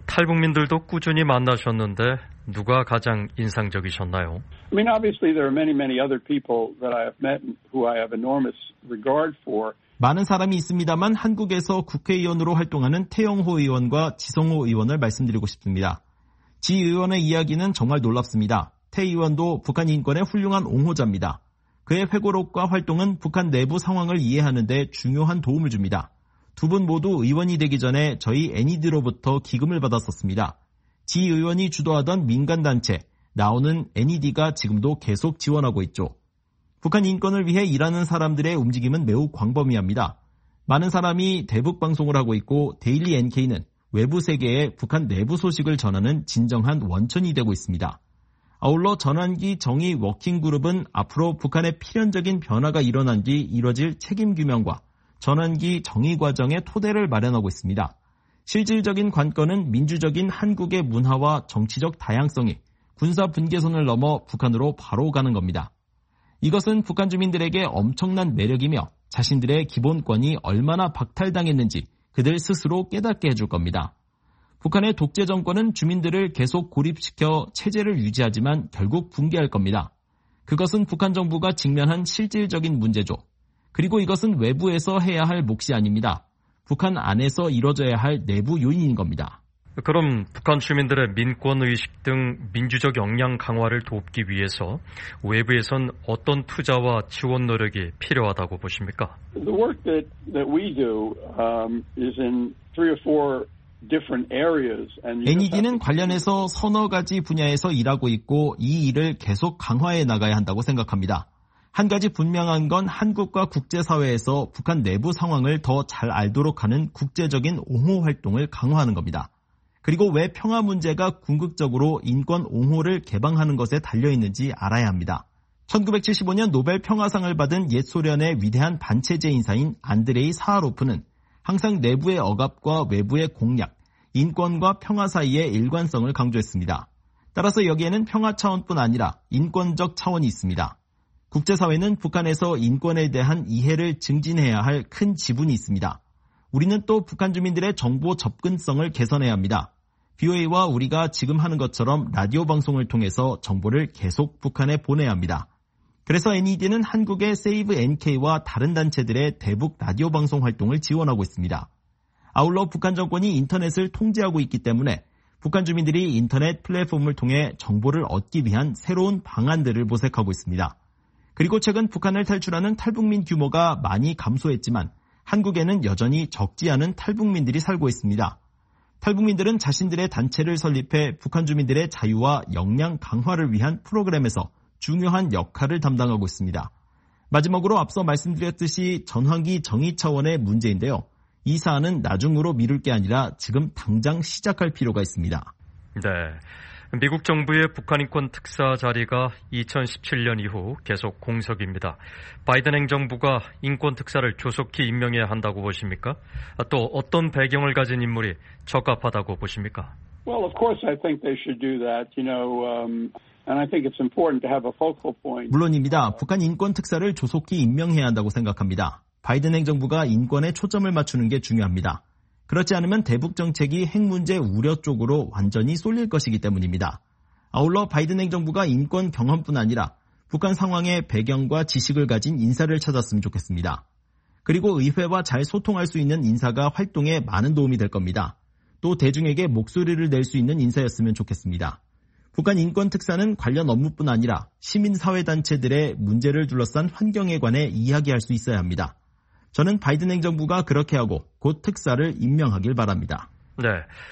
탈북민들도 꾸준히 만나셨는데 누가 가장 인상적이셨나요? I mean, obviously there are many, many other people that I have met who I have enormous regard for. 많은 사람이 있습니다만 한국에서 국회의원으로 활동하는 태영호 의원과 지성호 의원을 말씀드리고 싶습니다. 지 의원의 이야기는 정말 놀랍습니다. 태 의원도 북한 인권의 훌륭한 옹호자입니다. 그의 회고록과 활동은 북한 내부 상황을 이해하는 데 중요한 도움을 줍니다. 두 분 모두 의원이 되기 전에 저희 엔이디로부터 기금을 받았었습니다. 지 의원이 주도하던 민간단체 나오는 엔이디가 지금도 계속 지원하고 있죠. 북한 인권을 위해 일하는 사람들의 움직임은 매우 광범위합니다. 많은 사람이 대북 방송을 하고 있고 데일리 엔케이는 외부 세계에 북한 내부 소식을 전하는 진정한 원천이 되고 있습니다. 아울러 전환기 정의 워킹그룹은 앞으로 북한의 필연적인 변화가 일어난 뒤 이뤄질 책임규명과 전환기 정의 과정의 토대를 마련하고 있습니다. 실질적인 관건은 민주적인 한국의 문화와 정치적 다양성이 군사 분계선을 넘어 북한으로 바로 가는 겁니다. 이것은 북한 주민들에게 엄청난 매력이며 자신들의 기본권이 얼마나 박탈당했는지 그들 스스로 깨닫게 해줄 겁니다. 북한의 독재 정권은 주민들을 계속 고립시켜 체제를 유지하지만 결국 붕괴할 겁니다. 그것은 북한 정부가 직면한 실질적인 문제죠. 그리고 이것은 외부에서 해야 할 몫이 아닙니다. 북한 안에서 이뤄져야 할 내부 요인인 겁니다. 그럼 북한 주민들의 민권의식 등 민주적 역량 강화를 돕기 위해서 외부에선 어떤 투자와 지원 노력이 필요하다고 보십니까? The work that, that we do um, is in three or four different areas. 엔이디는 관련해서 서너 가지 분야에서 일하고 있고 이 일을 계속 강화해 나가야 한다고 생각합니다. 한 가지 분명한 건 한국과 국제사회에서 북한 내부 상황을 더 잘 알도록 하는 국제적인 옹호 활동을 강화하는 겁니다. 그리고 왜 평화 문제가 궁극적으로 인권 옹호를 개방하는 것에 달려있는지 알아야 합니다. 천구백칠십오 년 노벨 평화상을 받은 옛 소련의 위대한 반체제 인사인 안드레이 사하로프는 항상 내부의 억압과 외부의 공략, 인권과 평화 사이의 일관성을 강조했습니다. 따라서 여기에는 평화 차원뿐 아니라 인권적 차원이 있습니다. 국제사회는 북한에서 인권에 대한 이해를 증진해야 할 큰 지분이 있습니다. 우리는 또 북한 주민들의 정보 접근성을 개선해야 합니다. 비오에이와 우리가 지금 하는 것처럼 라디오 방송을 통해서 정보를 계속 북한에 보내야 합니다. 그래서 엔이디는 한국의 Save 엔케이와 다른 단체들의 대북 라디오 방송 활동을 지원하고 있습니다. 아울러 북한 정권이 인터넷을 통제하고 있기 때문에 북한 주민들이 인터넷 플랫폼을 통해 정보를 얻기 위한 새로운 방안들을 모색하고 있습니다. 그리고 최근 북한을 탈출하는 탈북민 규모가 많이 감소했지만 한국에는 여전히 적지 않은 탈북민들이 살고 있습니다. 탈북민들은 자신들의 단체를 설립해 북한 주민들의 자유와 역량 강화를 위한 프로그램에서 중요한 역할을 담당하고 있습니다. 마지막으로 앞서 말씀드렸듯이 전환기 정의 차원의 문제인데요. 이 사안은 나중으로 미룰 게 아니라 지금 당장 시작할 필요가 있습니다. 네. 미국 정부의 북한 인권 특사 자리가 이천십칠 년 이후 계속 공석입니다. 바이든 행정부가 인권 특사를 조속히 임명해야 한다고 보십니까? 또 어떤 배경을 가진 인물이 적합하다고 보십니까? Well, of course, I think they should do that. You know, um, and I think it's important to have a focal point. 물론입니다. 북한 인권 특사를 조속히 임명해야 한다고 생각합니다. 바이든 행정부가 인권에 초점을 맞추는 게 중요합니다. 그렇지 않으면 대북 정책이 핵 문제 우려 쪽으로 완전히 쏠릴 것이기 때문입니다. 아울러 바이든 행정부가 인권 경험뿐 아니라 북한 상황의 배경과 지식을 가진 인사를 찾았으면 좋겠습니다. 그리고 의회와 잘 소통할 수 있는 인사가 활동에 많은 도움이 될 겁니다. 또 대중에게 목소리를 낼 수 있는 인사였으면 좋겠습니다. 북한 인권 특사는 관련 업무뿐 아니라 시민사회단체들의 문제를 둘러싼 환경에 관해 이야기할 수 있어야 합니다. 저는 바이든 행정부가 그렇게 하고 곧 특사를 임명하길 바랍니다. 네,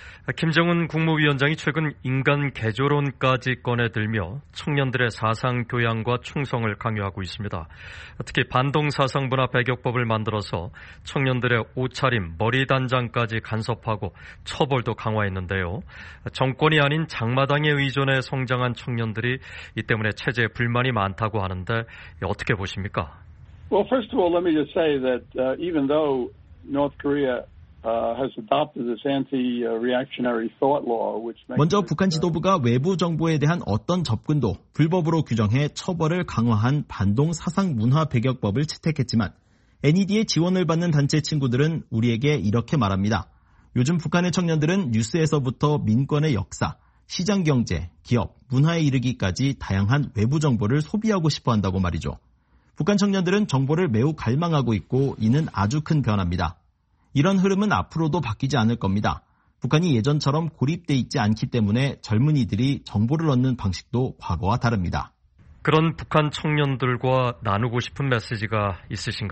김정은 국무위원장이 최근 인간 개조론까지 꺼내들며 청년들의 사상 교양과 충성을 강요하고 있습니다. 특히 반동 사상 문화 배격법을 만들어서 청년들의 옷차림, 머리 단장까지 간섭하고 처벌도 강화했는데요. 정권이 아닌 장마당에 의존해 성장한 청년들이 이 때문에 체제에 불만이 많다고 하는데 어떻게 보십니까? Well, first of all, let me just say that uh, even though North Korea uh, has adopted this anti-reactionary thought law, which makes 먼저 북한 지도부가 외부 정보에 대한 어떤 접근도 불법으로 규정해 처벌을 강화한 반동 사상 문화 배격법을 채택했지만 엔이디의 지원을 받는 단체 친구들은 우리에게 이렇게 말합니다. 요즘 북한의 청년들은 뉴스에서부터 민권의 역사, 시장 경제, 기업, 문화에 이르기까지 다양한 외부 정보를 소비하고 싶어 한다고 말이죠. 북한 청년들은 정보를 매우 갈망하고 있고 이는 아주 큰 변화입니다. 이런 흐름은 앞으로도 바뀌지 않을 겁니다. 북한이 예전처럼 고립돼 있지 않기 때문에 젊은이들이 정보를 얻는 방식도 과거와 다릅니다. 그런 북한 청년들과 나누고 싶은 메시지가 있으신가요?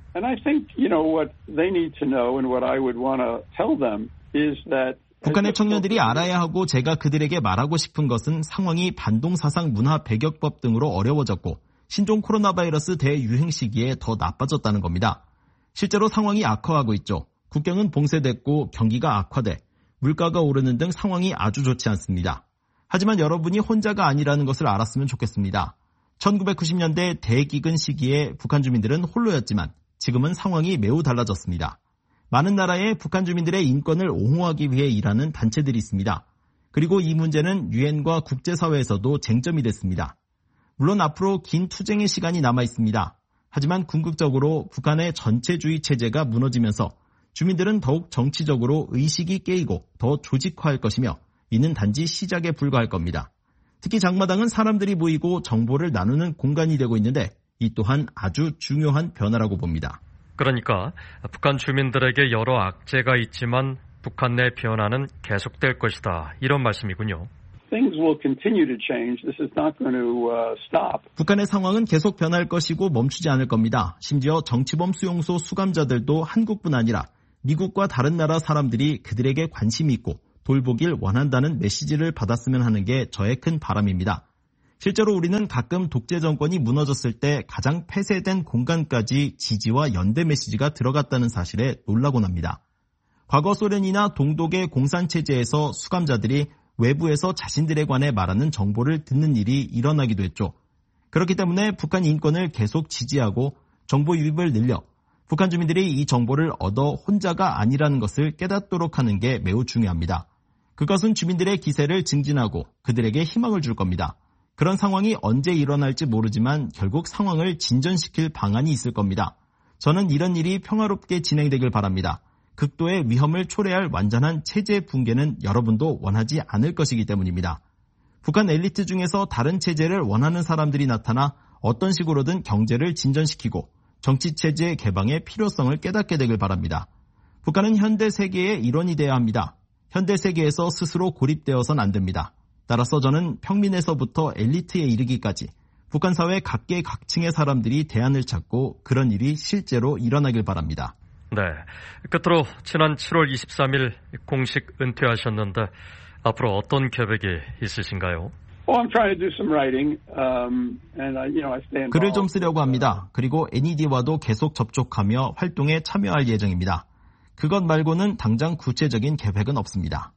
And I think, you know, what they need to know and what I would want to tell them is that 북한의 청년들이 알아야 하고 제가 그들에게 말하고 싶은 것은 상황이 반동사상 문화 배격법 등으로 어려워졌고 신종 코로나 바이러스 대유행 시기에 더 나빠졌다는 겁니다. 실제로 상황이 악화하고 있죠. 국경은 봉쇄됐고 경기가 악화돼 물가가 오르는 등 상황이 아주 좋지 않습니다. 하지만 여러분이 혼자가 아니라는 것을 알았으면 좋겠습니다. 천구백구십 년대 대기근 시기에 북한 주민들은 홀로였지만 지금은 상황이 매우 달라졌습니다. 많은 나라에 북한 주민들의 인권을 옹호하기 위해 일하는 단체들이 있습니다. 그리고 이 문제는 유엔과 국제사회에서도 쟁점이 됐습니다. 물론 앞으로 긴 투쟁의 시간이 남아 있습니다. 하지만 궁극적으로 북한의 전체주의 체제가 무너지면서 주민들은 더욱 정치적으로 의식이 깨이고 더 조직화할 것이며 이는 단지 시작에 불과할 겁니다. 특히 장마당은 사람들이 모이고 정보를 나누는 공간이 되고 있는데 이 또한 아주 중요한 변화라고 봅니다. 그러니까 북한 주민들에게 여러 악재가 있지만 북한 내 변화는 계속될 것이다. 이런 말씀이군요. Things will continue to change. This is not going to uh, stop. 북한의 상황은 계속 변할 것이고 멈추지 않을 겁니다. 심지어 정치범 수용소 수감자들도 한국뿐 아니라 미국과 다른 나라 사람들이 그들에게 관심이 있고 돌보길 원한다는 메시지를 받았으면 하는 게 저의 큰 바람입니다. 실제로 우리는 가끔 독재 정권이 무너졌을 때 가장 폐쇄된 공간까지 지지와 연대 메시지가 들어갔다는 사실에 놀라곤 합니다. 과거 소련이나 동독의 공산체제에서 수감자들이 외부에서 자신들에 관해 말하는 정보를 듣는 일이 일어나기도 했죠. 그렇기 때문에 북한 인권을 계속 지지하고 정보 유입을 늘려 북한 주민들이 이 정보를 얻어 혼자가 아니라는 것을 깨닫도록 하는 게 매우 중요합니다. 그것은 주민들의 기세를 증진하고 그들에게 희망을 줄 겁니다. 그런 상황이 언제 일어날지 모르지만 결국 상황을 진전시킬 방안이 있을 겁니다. 저는 이런 일이 평화롭게 진행되길 바랍니다. 극도의 위험을 초래할 완전한 체제 붕괴는 여러분도 원하지 않을 것이기 때문입니다. 북한 엘리트 중에서 다른 체제를 원하는 사람들이 나타나 어떤 식으로든 경제를 진전시키고 정치체제 개방의 필요성을 깨닫게 되길 바랍니다. 북한은 현대 세계의 일원이 되어야 합니다. 현대 세계에서 스스로 고립되어선 안 됩니다. 따라서 저는 평민에서부터 엘리트에 이르기까지 북한 사회 각계각층의 사람들이 대안을 찾고 그런 일이 실제로 일어나길 바랍니다. 네, 끝으로 지난 칠월 이십삼일 공식 은퇴하셨는데 앞으로 어떤 계획이 있으신가요? Well, I'm trying to do some writing, um, and I, you know, I stay involved. 글을 좀 쓰려고 합니다. 그리고 엔이디와도 계속 접촉하며 활동에 참여할 예정입니다. 그것 말고는 당장 구체적인 계획은 없습니다.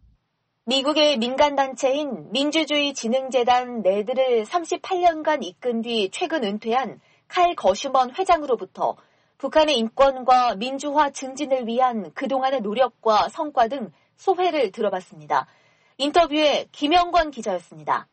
미국의 민간단체인 민주주의진흥재단 네드를 삼십팔 년간 이끈 뒤 최근 은퇴한 칼 거슈먼 회장으로부터 북한의 인권과 민주화 증진을 위한 그동안의 노력과 성과 등 소회를 들어봤습니다. 인터뷰에 김영권 기자였습니다.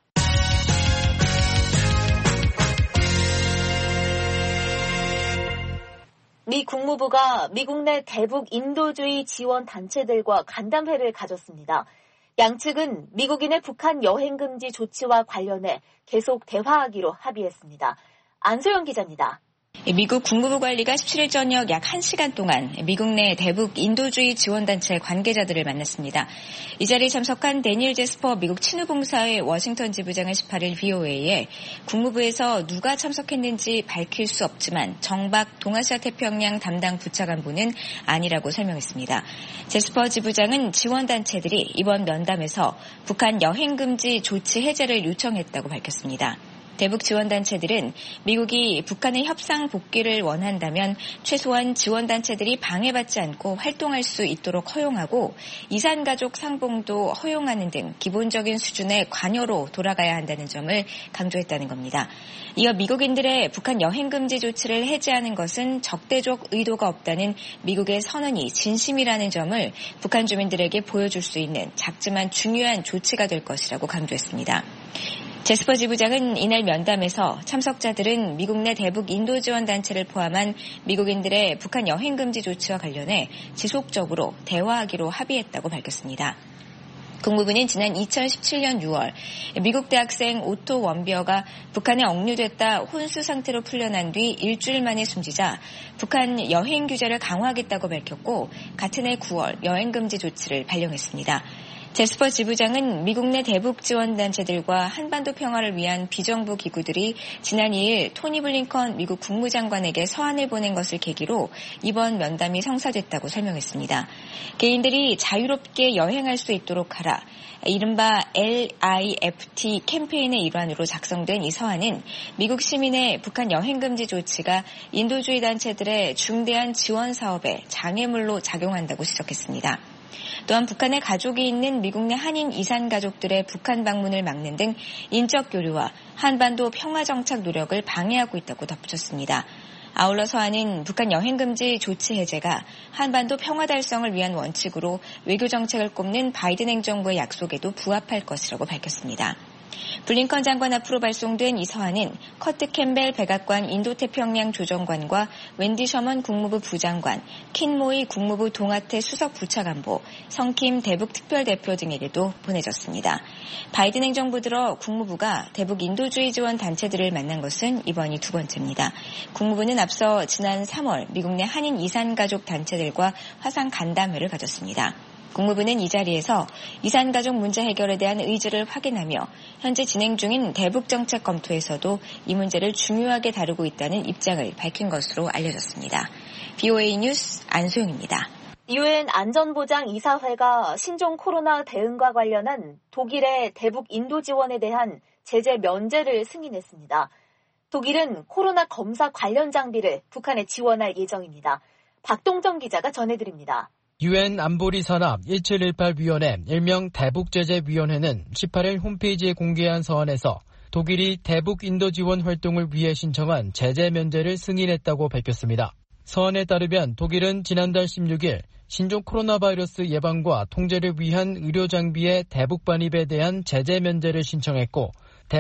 미 국무부가 미국 내 대북 인도주의 지원 단체들과 간담회를 가졌습니다. 양측은 미국인의 북한 여행 금지 조치와 관련해 계속 대화하기로 합의했습니다. 안소영 기자입니다. 미국 국무부 관리가 십칠일 저녁 약 한 시간 동안 미국 내 대북 인도주의 지원단체 관계자들을 만났습니다. 이 자리에 참석한 데니엘 제스퍼 미국 친후봉사회 워싱턴 지부장은 십팔일 브이오에이에 국무부에서 누가 참석했는지 밝힐 수 없지만 정박 동아시아 태평양 담당 부차관보는 아니라고 설명했습니다. 제스퍼 지부장은 지원단체들이 이번 면담에서 북한 여행금지 조치 해제를 요청했다고 밝혔습니다. 대북 지원단체들은 미국이 북한의 협상 복귀를 원한다면 최소한 지원단체들이 방해받지 않고 활동할 수 있도록 허용하고 이산가족 상봉도 허용하는 등 기본적인 수준의 관여로 돌아가야 한다는 점을 강조했다는 겁니다. 이어 미국인들의 북한 여행금지 조치를 해제하는 것은 적대적 의도가 없다는 미국의 선언이 진심이라는 점을 북한 주민들에게 보여줄 수 있는 작지만 중요한 조치가 될 것이라고 강조했습니다. 제스퍼 지부장은 이날 면담에서 참석자들은 미국 내 대북 인도 지원 단체를 포함한 미국인들의 북한 여행 금지 조치와 관련해 지속적으로 대화하기로 합의했다고 밝혔습니다. 국무부는 지난 이천십칠년 유월 미국 대학생 오토 원비어가 북한에 억류됐다 혼수 상태로 풀려난 뒤 일주일 만에 숨지자 북한 여행 규제를 강화하겠다고 밝혔고 같은 해 구월 여행 금지 조치를 발령했습니다. 제스퍼 지부장은 미국 내 대북 지원 단체들과 한반도 평화를 위한 비정부 기구들이 지난 이 일 토니 블링컨 미국 국무장관에게 서한을 보낸 것을 계기로 이번 면담이 성사됐다고 설명했습니다. 개인들이 자유롭게 여행할 수 있도록 하라. 이른바 엘 아이 에프 티 캠페인의 일환으로 작성된 이 서한은 미국 시민의 북한 여행 금지 조치가 인도주의 단체들의 중대한 지원 사업에 장애물로 작용한다고 지적했습니다. 또한 북한에 가족이 있는 미국 내 한인 이산 가족들의 북한 방문을 막는 등 인적 교류와 한반도 평화 정착 노력을 방해하고 있다고 덧붙였습니다. 아울러 서한은 북한 여행금지 조치 해제가 한반도 평화 달성을 위한 원칙으로 외교 정책을 꼽는 바이든 행정부의 약속에도 부합할 것이라고 밝혔습니다. 블링컨 장관 앞으로 발송된 이 서한은 커트 캠벨 백악관 인도태평양 조정관과 웬디 셔먼 국무부 부장관, 킨 모이 국무부 동아태 수석 부차관보, 성킴 대북 특별대표 등에게도 보내졌습니다. 바이든 행정부 들어 국무부가 대북 인도주의 지원 단체들을 만난 것은 이번이 두 번째입니다. 국무부는 앞서 지난 삼월 미국 내 한인 이산 가족 단체들과 화상 간담회를 가졌습니다. 국무부는 이 자리에서 이산가족 문제 해결에 대한 의지를 확인하며 현재 진행 중인 대북 정책 검토에서도 이 문제를 중요하게 다루고 있다는 입장을 밝힌 것으로 알려졌습니다. 브이오에이 뉴스 안소영입니다. 유엔 안전보장이사회가 신종 코로나 대응과 관련한 독일의 대북 인도 지원에 대한 제재 면제를 승인했습니다. 독일은 코로나 검사 관련 장비를 북한에 지원할 예정입니다. 박동정 기자가 전해드립니다. 유엔 안보리 산업 일칠일팔 위원회 일명 대북제재위원회는 십팔 일 홈페이지에 공개한 서한에서 독일이 대북 인도 지원 활동을 위해 신청한 제재 면제를 승인했다고 밝혔습니다. 서한에 따르면 독일은 지난달 십육 일 신종 코로나 바이러스 예방과 통제를 위한 의료 장비의 대북 반입에 대한 제재 면제를 신청했고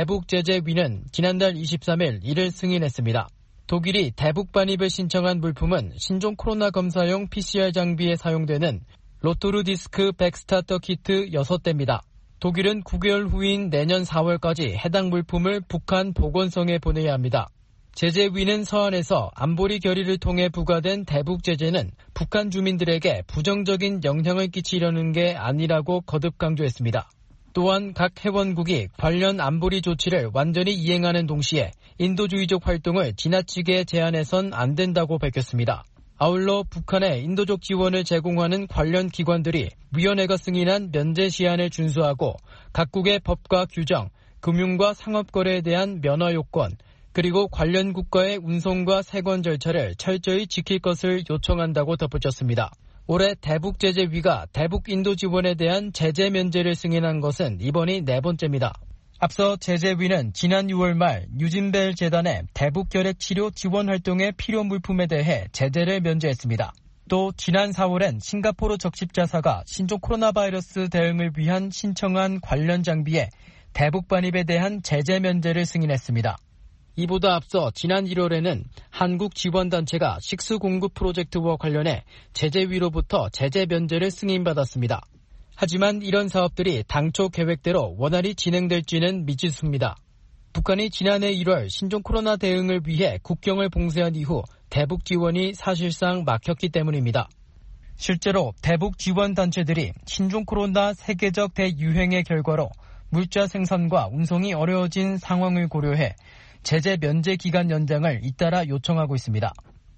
대북제재위는 지난달 이십삼 일 이를 승인했습니다. 독일이 대북 반입을 신청한 물품은 신종 코로나 검사용 피씨알 장비에 사용되는 로토르 디스크 백스타터 키트 여섯 대입니다. 독일은 구 개월 후인 내년 사월까지 해당 물품을 북한 보건성에 보내야 합니다. 제재위는 서한에서 안보리 결의를 통해 부과된 대북 제재는 북한 주민들에게 부정적인 영향을 끼치려는 게 아니라고 거듭 강조했습니다. 또한 각 회원국이 관련 안보리 조치를 완전히 이행하는 동시에 인도주의적 활동을 지나치게 제한해선 안 된다고 밝혔습니다. 아울러 북한에 인도적 지원을 제공하는 관련 기관들이 위원회가 승인한 면제 시한을 준수하고 각국의 법과 규정, 금융과 상업거래에 대한 면허 요건, 그리고 관련 국가의 운송과 세관 절차를 철저히 지킬 것을 요청한다고 덧붙였습니다. 올해 대북제재위가 대북 인도 지원에 대한 제재 면제를 승인한 것은 이번이 네 번째입니다. 앞서 제재위는 지난 유월 말 유진벨 재단의 대북 결핵 치료 지원 활동의 필요 물품에 대해 제재를 면제했습니다. 또 지난 사월엔 싱가포르 적십자사가 신종 코로나 바이러스 대응을 위한 신청한 관련 장비에 대북 반입에 대한 제재 면제를 승인했습니다. 이보다 앞서 지난 일월에는 한국 지원단체가 식수 공급 프로젝트와 관련해 제재위로부터 제재 면제를 승인받았습니다. 하지만 이런 사업들이 당초 계획대로 원활히 진행될지는 미지수입니다. 북한이 지난해 일월 신종 코로나 대응을 위해 국경을 봉쇄한 이후 대북 지원이 사실상 막혔기 때문입니다. 실제로 대북 지원 단체들이 신종 코로나 세계적 대유행의 결과로 물자 생산과 운송이 어려워진 상황을 고려해 제재 면제 기간 연장을 잇따라 요청하고 있습니다.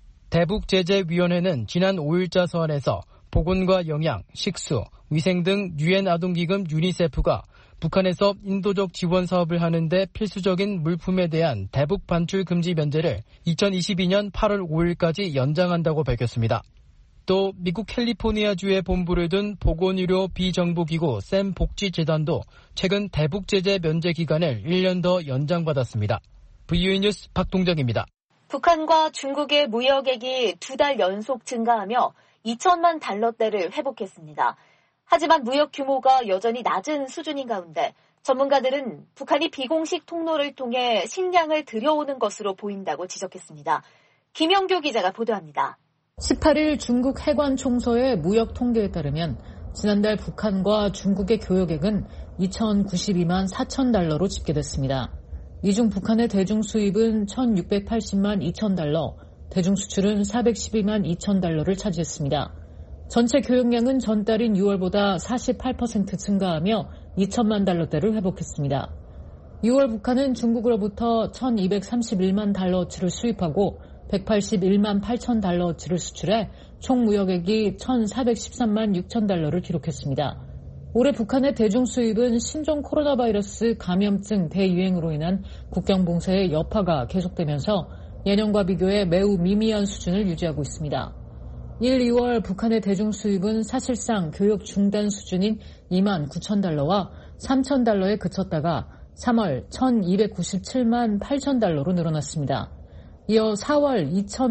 대북제재위원회는 지난 오 일자 서한에서 보건과 영양, 식수, 위생 등 유엔 아동기금 유니세프가 북한에서 인도적 지원 사업을 하는데 필수적인 물품에 대한 대북 반출 금지 면제를 이천이십이년 팔월 오일까지 연장한다고 밝혔습니다. 또 미국 캘리포니아주에 본부를 둔 보건의료 비정부기구 샘 복지재단도 최근 대북제재 면제 기간을 일 년 더 연장받았습니다. 브이오에이 뉴스 박동정입니다. 북한과 중국의 무역액이 두 달 연속 증가하며 이천만 달러대를 회복했습니다. 하지만 무역 규모가 여전히 낮은 수준인 가운데 전문가들은 북한이 비공식 통로를 통해 식량을 들여오는 것으로 보인다고 지적했습니다. 김영교 기자가 보도합니다. 십팔 일 중국 해관총서의 무역 통계에 따르면 지난달 북한과 중국의 교역액은 이천구십이만 사천 달러로 집계됐습니다. 이 중 북한의 대중 수입은 천육백팔십만 이천 달러, 대중 수출은 사백십이만 이천 달러를 차지했습니다. 전체 교역량은 전달인 유월보다 사십팔 퍼센트 증가하며 이천만 달러대를 회복했습니다. 유월 북한은 중국으로부터 천이백삼십일만 달러어치를 수입하고 백팔십일만 팔천 달러어치를 수출해 총 무역액이 천사백십삼만 육천 달러를 기록했습니다. 올해 북한의 대중 수입은 신종 코로나 바이러스 감염증 대유행으로 인한 국경 봉쇄의 여파가 계속되면서 예년과 비교해 매우 미미한 수준을 유지하고 있습니다. 일, 이월 북한의 대중 수입은 사실상 교역 중단 수준인 이만 구천 달러와 삼천 달러에 그쳤다가 삼월 천이백구십칠만 팔천 달러로 늘어났습니다. 이어 사월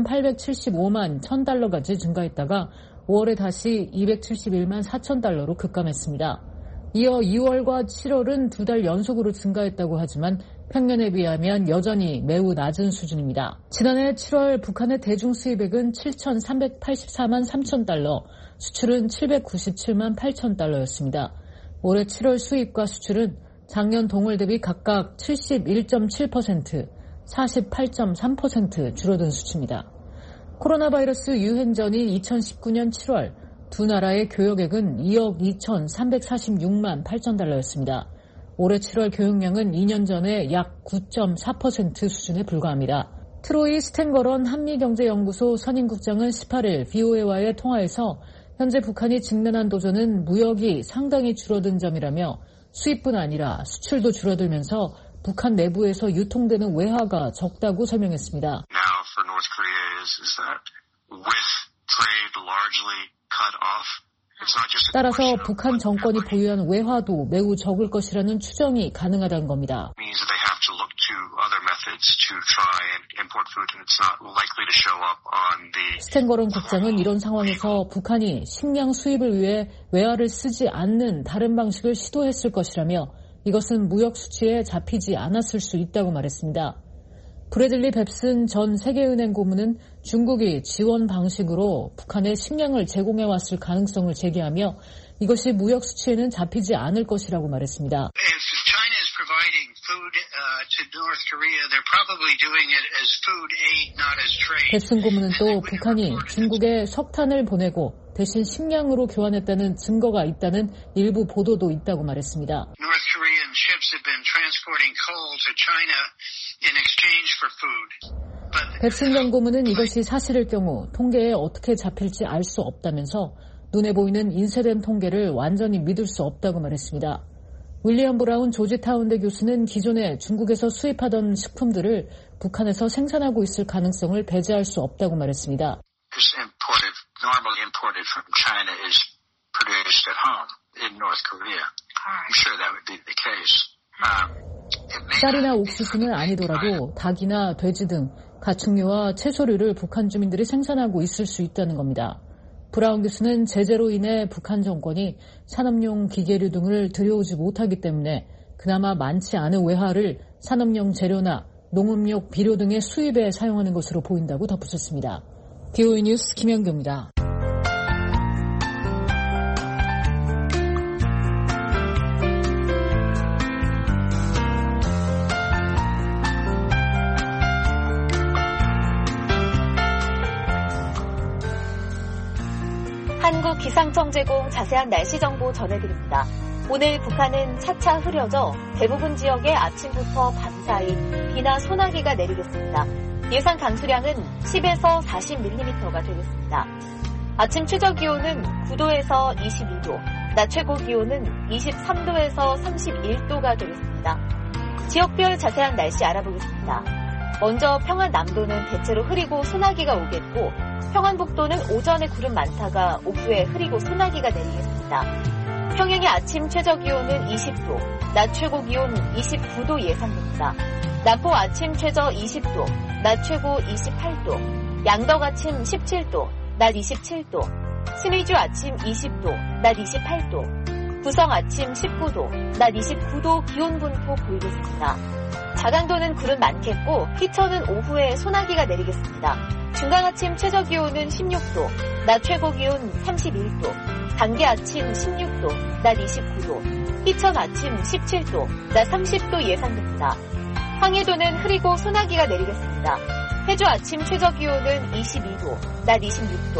이천팔백칠십오만 천 달러까지 증가했다가 오월에 다시 이백칠십일만 사천 달러로 급감했습니다. 이어 이월과 칠월은 두 달 연속으로 증가했다고 하지만 평년에 비하면 여전히 매우 낮은 수준입니다. 지난해 칠월 북한의 대중 수입액은 칠천삼백팔십사만 삼천 달러, 수출은 칠백구십칠만 팔천 달러였습니다. 올해 칠월 수입과 수출은 작년 동월 대비 각각 칠십일 점 칠 퍼센트, 사십팔 점 삼 퍼센트 줄어든 수치입니다. 코로나 바이러스 유행 전인 이천십구년 칠월 두 나라의 교역액은 이억 이천삼백사십육만 팔천 달러였습니다. 올해 칠월 교역량은 이 년 전의 약 구 점 사 퍼센트 수준에 불과합니다. 트로이 스탠거런 한미경제연구소 선임국장은 십팔일 브이오에이와의 통화에서 현재 북한이 직면한 도전은 무역이 상당히 줄어든 점이라며 수입뿐 아니라 수출도 줄어들면서 북한 내부에서 유통되는 외화가 적다고 설명했습니다. Now for North Korea is, is that with trade largely cut off, it's not just a 따라서 북한 정권이 보유한 외화도 매우 적을 것이라는 추정이 가능하다는 겁니다. means that they have to look to other methods to try and import food, and it's not likely to show up on the. 스탠거런 국장은 이런 상황에서 북한이 식량 수입을 위해 외화를 쓰지 않는 다른 방식을 시도했을 것이라며 이것은 무역 수치에 잡히지 않았을 수 있다고 말했습니다. 브래들리 뱁슨 전 세계은행 고문은 중국이 지원 방식으로 북한에 식량을 제공해왔을 가능성을 제기하며 이것이 무역 수치에는 잡히지 않을 것이라고 말했습니다. 뱁슨 고문은 또 북한이 중국에 석탄을 보내고 대신 식량으로 교환했다는 증거가 있다는 일부 보도도 있다고 말했습니다. 뱁슨 전 고문은 이것이 사실일 경우 통계에 어떻게 잡힐지 알 수 없다면서 눈에 보이는 인쇄된 통계를 완전히 믿을 수 없다고 말했습니다. 윌리엄 브라운 조지타운대 교수는 기존에 중국에서 수입하던 식품들을 북한에서 생산하고 있을 가능성을 배제할 수 없다고 말했습니다. normally imported from China is produced at home in North Korea. I'm sure that would be the case. Um, 쌀이나 옥수수는 아니더라도 닭이나 돼지 등 가축류와 채소류를 북한 주민들이 생산하고 있을 수 있다는 겁니다. 브라운 교수는 제재로 인해 북한 정권이 산업용 기계류 등을 들여오지 못하기 때문에 그나마 많지 않은 외화를 산업용 재료나 농업용 비료 등의 수입에 사용하는 것으로 보인다고 덧붙였습니다. 비오이 뉴스 김현규입니다. 한국기상청 제공 자세한 날씨 정보 전해드립니다. 오늘 북한은 차차 흐려져 대부분 지역에 아침부터 밤사이 비나 소나기가 내리겠습니다. 예상 강수량은 십에서 사십 밀리미터가 되겠습니다. 아침 최저 기온은 구 도에서 이십이 도, 낮 최고 기온은 이십삼 도에서 삼십일 도가 되겠습니다. 지역별 자세한 날씨 알아보겠습니다. 먼저 평안남도는 대체로 흐리고 소나기가 오겠고 평안북도는 오전에 구름 많다가 오후에 흐리고 소나기가 내리겠습니다. 평양의 아침 최저 기온은 이십 도, 낮 최고 기온 이십구 도 예상됩니다. 남포 아침 최저 이십 도, 낮 최고 이십팔 도, 양덕 아침 십칠 도, 낮 이십칠 도, 신의주 아침 이십 도, 낮 이십팔 도, 구성 아침 십구 도, 낮 이십구 도 기온 분포 보이겠습니다. 자강도는 구름 많겠고 피천은 오후에 소나기가 내리겠습니다. 중강 아침 최저 기온은 십육 도, 낮 최고 기온 삼십일 도, 단계 아침 십육 도, 낮 이십구 도, 피천 아침 십칠 도, 낮 삼십 도 예상됩니다. 황해도는 흐리고 소나기가 내리겠습니다. 해주 아침 최저 기온은 이십이 도, 낮 이십육 도,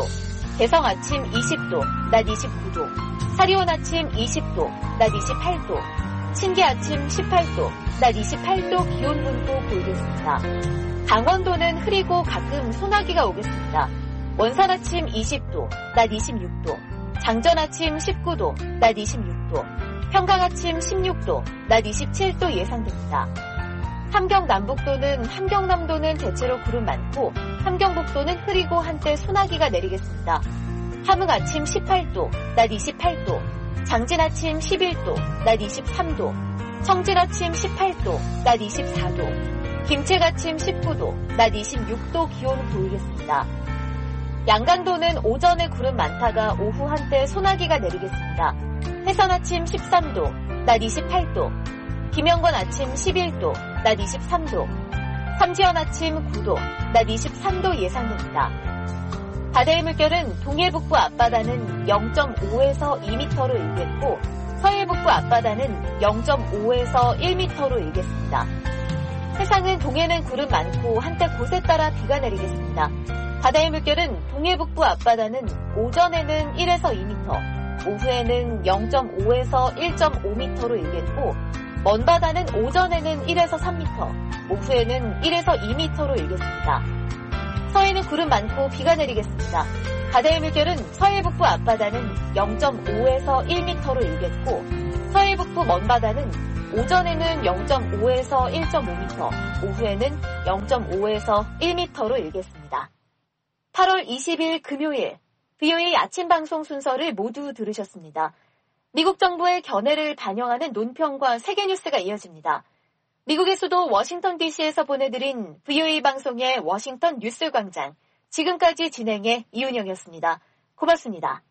개성 아침 이십 도, 낮 이십구 도, 사리온 아침 이십 도, 낮 이십팔 도, 신기 아침 십팔 도, 낮 이십팔 도 기온 분포 보이겠습니다. 강원도는 흐리고 가끔 소나기가 오겠습니다. 원산 아침 이십 도, 낮 이십육 도, 장전 아침 십구 도, 낮 이십육 도, 평강 아침 십육 도, 낮 이십칠 도 예상됩니다. 함경 남북도는 함경남도는 대체로 구름 많고 함경북도는 흐리고 한때 소나기가 내리겠습니다. 함흥 아침 십팔 도, 낮 이십팔 도, 장진 아침 십일 도, 낮 이십삼 도, 청진 아침 십팔 도, 낮 이십사 도, 김책 아침 십구 도, 낮 이십육 도 기온 보이겠습니다. 양강도는 오전에 구름 많다가 오후 한때 소나기가 내리겠습니다. 해선 아침 십삼 도, 낮 이십팔 도, 김영건 아침 십일 도, 낮 이십삼 도, 삼지연 아침 구 도, 낮 이십삼 도 예상됩니다. 바다의 물결은 동해북부 앞바다는 영 점 오에서 이 미터로 일겠고 서해북부 앞바다는 영 점 오에서 일 미터로 일겠습니다. 해상은 동해는 구름 많고 한때 곳에 따라 비가 내리겠습니다. 바다의 물결은 동해북부 앞바다는 오전에는 일에서 이 미터, 오후에는 영 점 오에서 일 점 오 미터로 일겠고 먼바다는 오전에는 일에서 삼 미터, 오후에는 일에서 이 미터로 일겠습니다. 서해는 구름 많고 비가 내리겠습니다. 바다의 물결은 서해북부 앞바다는 영 점 오에서 일 미터로 일겠고 서해북부 먼바다는 오전에는 영 점 오에서 일 점 오 미터, 오후에는 영 점 오에서 일 미터로 일겠습니다. 팔월 이십일 금요일 브이오에이 아침 방송 순서를 모두 들으셨습니다. 미국 정부의 견해를 반영하는 논평과 세계뉴스가 이어집니다. 미국의 수도 워싱턴 디씨에서 보내드린 브이오에이 방송의 워싱턴 뉴스광장. 지금까지 진행의 이은영이었습니다. 고맙습니다.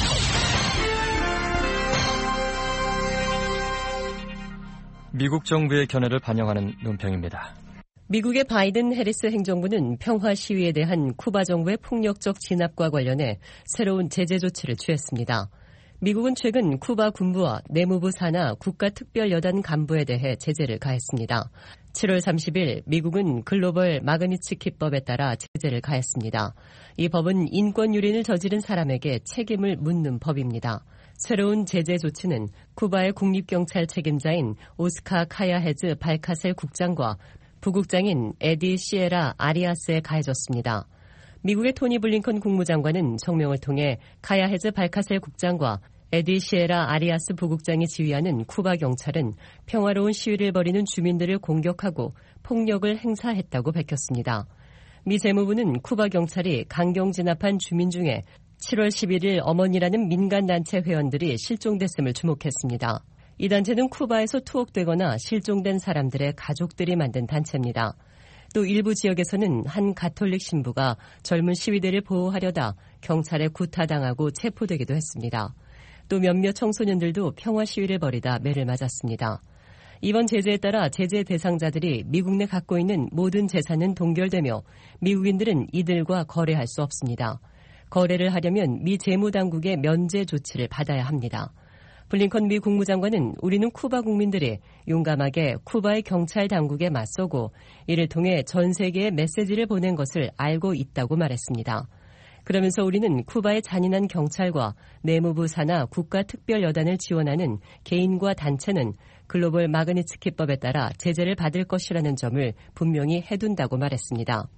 미국 정부의 견해를 반영하는 논평입니다. 미국의 바이든 해리스 행정부는 평화 시위에 대한 쿠바 정부의 폭력적 진압과 관련해 새로운 제재 조치를 취했습니다. 미국은 최근 쿠바 군부와 내무부 산하 국가특별여단 간부에 대해 제재를 가했습니다. 칠월 삼십일 미국은 글로벌 마그니츠키법에 따라 제재를 가했습니다. 이 법은 인권 유린을 저지른 사람에게 책임을 묻는 법입니다. 새로운 제재 조치는 쿠바의 국립경찰 책임자인 오스카 카야헤즈 발카셀 국장과 부국장인 에디 시에라 아리아스에 가해졌습니다. 미국의 토니 블링컨 국무장관은 성명을 통해 카야헤즈 발카셀 국장과 에디 시에라 아리아스 부국장이 지휘하는 쿠바 경찰은 평화로운 시위를 벌이는 주민들을 공격하고 폭력을 행사했다고 밝혔습니다. 미 재무부는 쿠바 경찰이 강경 진압한 주민 중에 칠월 십일일 어머니라는 민간단체 회원들이 실종됐음을 주목했습니다. 이 단체는 쿠바에서 투옥되거나 실종된 사람들의 가족들이 만든 단체입니다. 또 일부 지역에서는 한 가톨릭 신부가 젊은 시위대를 보호하려다 경찰에 구타당하고 체포되기도 했습니다. 또 몇몇 청소년들도 평화 시위를 벌이다 매를 맞았습니다. 이번 제재에 따라 제재 대상자들이 미국 내 갖고 있는 모든 재산은 동결되며 미국인들은 이들과 거래할 수 없습니다. 거래를 하려면 미 재무당국의 면제 조치를 받아야 합니다. 블링컨 미 국무장관은 우리는 쿠바 국민들이 용감하게 쿠바의 경찰 당국에 맞서고 이를 통해 전 세계에 메시지를 보낸 것을 알고 있다고 말했습니다. 그러면서 우리는 쿠바의 잔인한 경찰과 내무부 산하 국가특별여단을 지원하는 개인과 단체는 글로벌 마그니츠키법에 따라 제재를 받을 것이라는 점을 분명히 해둔다고 말했습니다.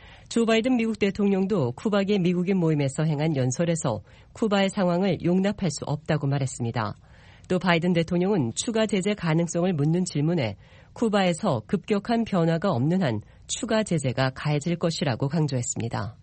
조 바이든 미국 대통령도 쿠바계 미국인 모임에서 행한 연설에서 쿠바의 상황을 용납할 수 없다고 말했습니다. 또 바이든 대통령은 추가 제재 가능성을 묻는 질문에 쿠바에서 급격한 변화가 없는 한 추가 제재가 가해질 것이라고 강조했습니다.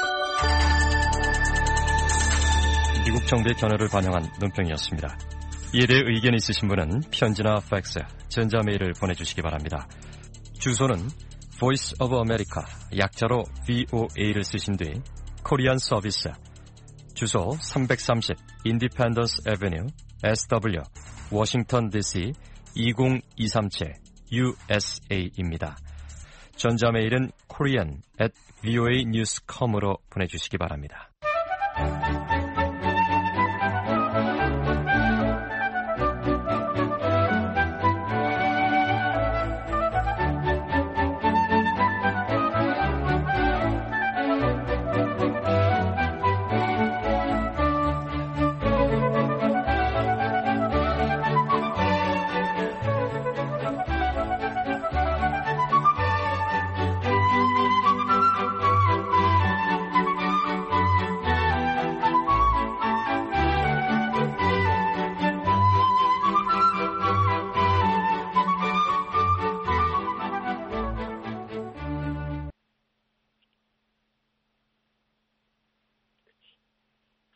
미국 정부의 견해를 반영한 논평이었습니다. 이에 대해 의견이 있으신 분은 편지나 팩스, 전자메일을 보내주시기 바랍니다. 주소는 Voice of America, 약자로 브이오에이를 쓰신 뒤 코리안 서비스, 주소 삼백삼십 Independence Avenue, 에스더블유, 워싱턴 디씨 이공이삼칠 유에스에이입니다. 전자메일은 korean at voa news dot com으로 보내주시기 바랍니다.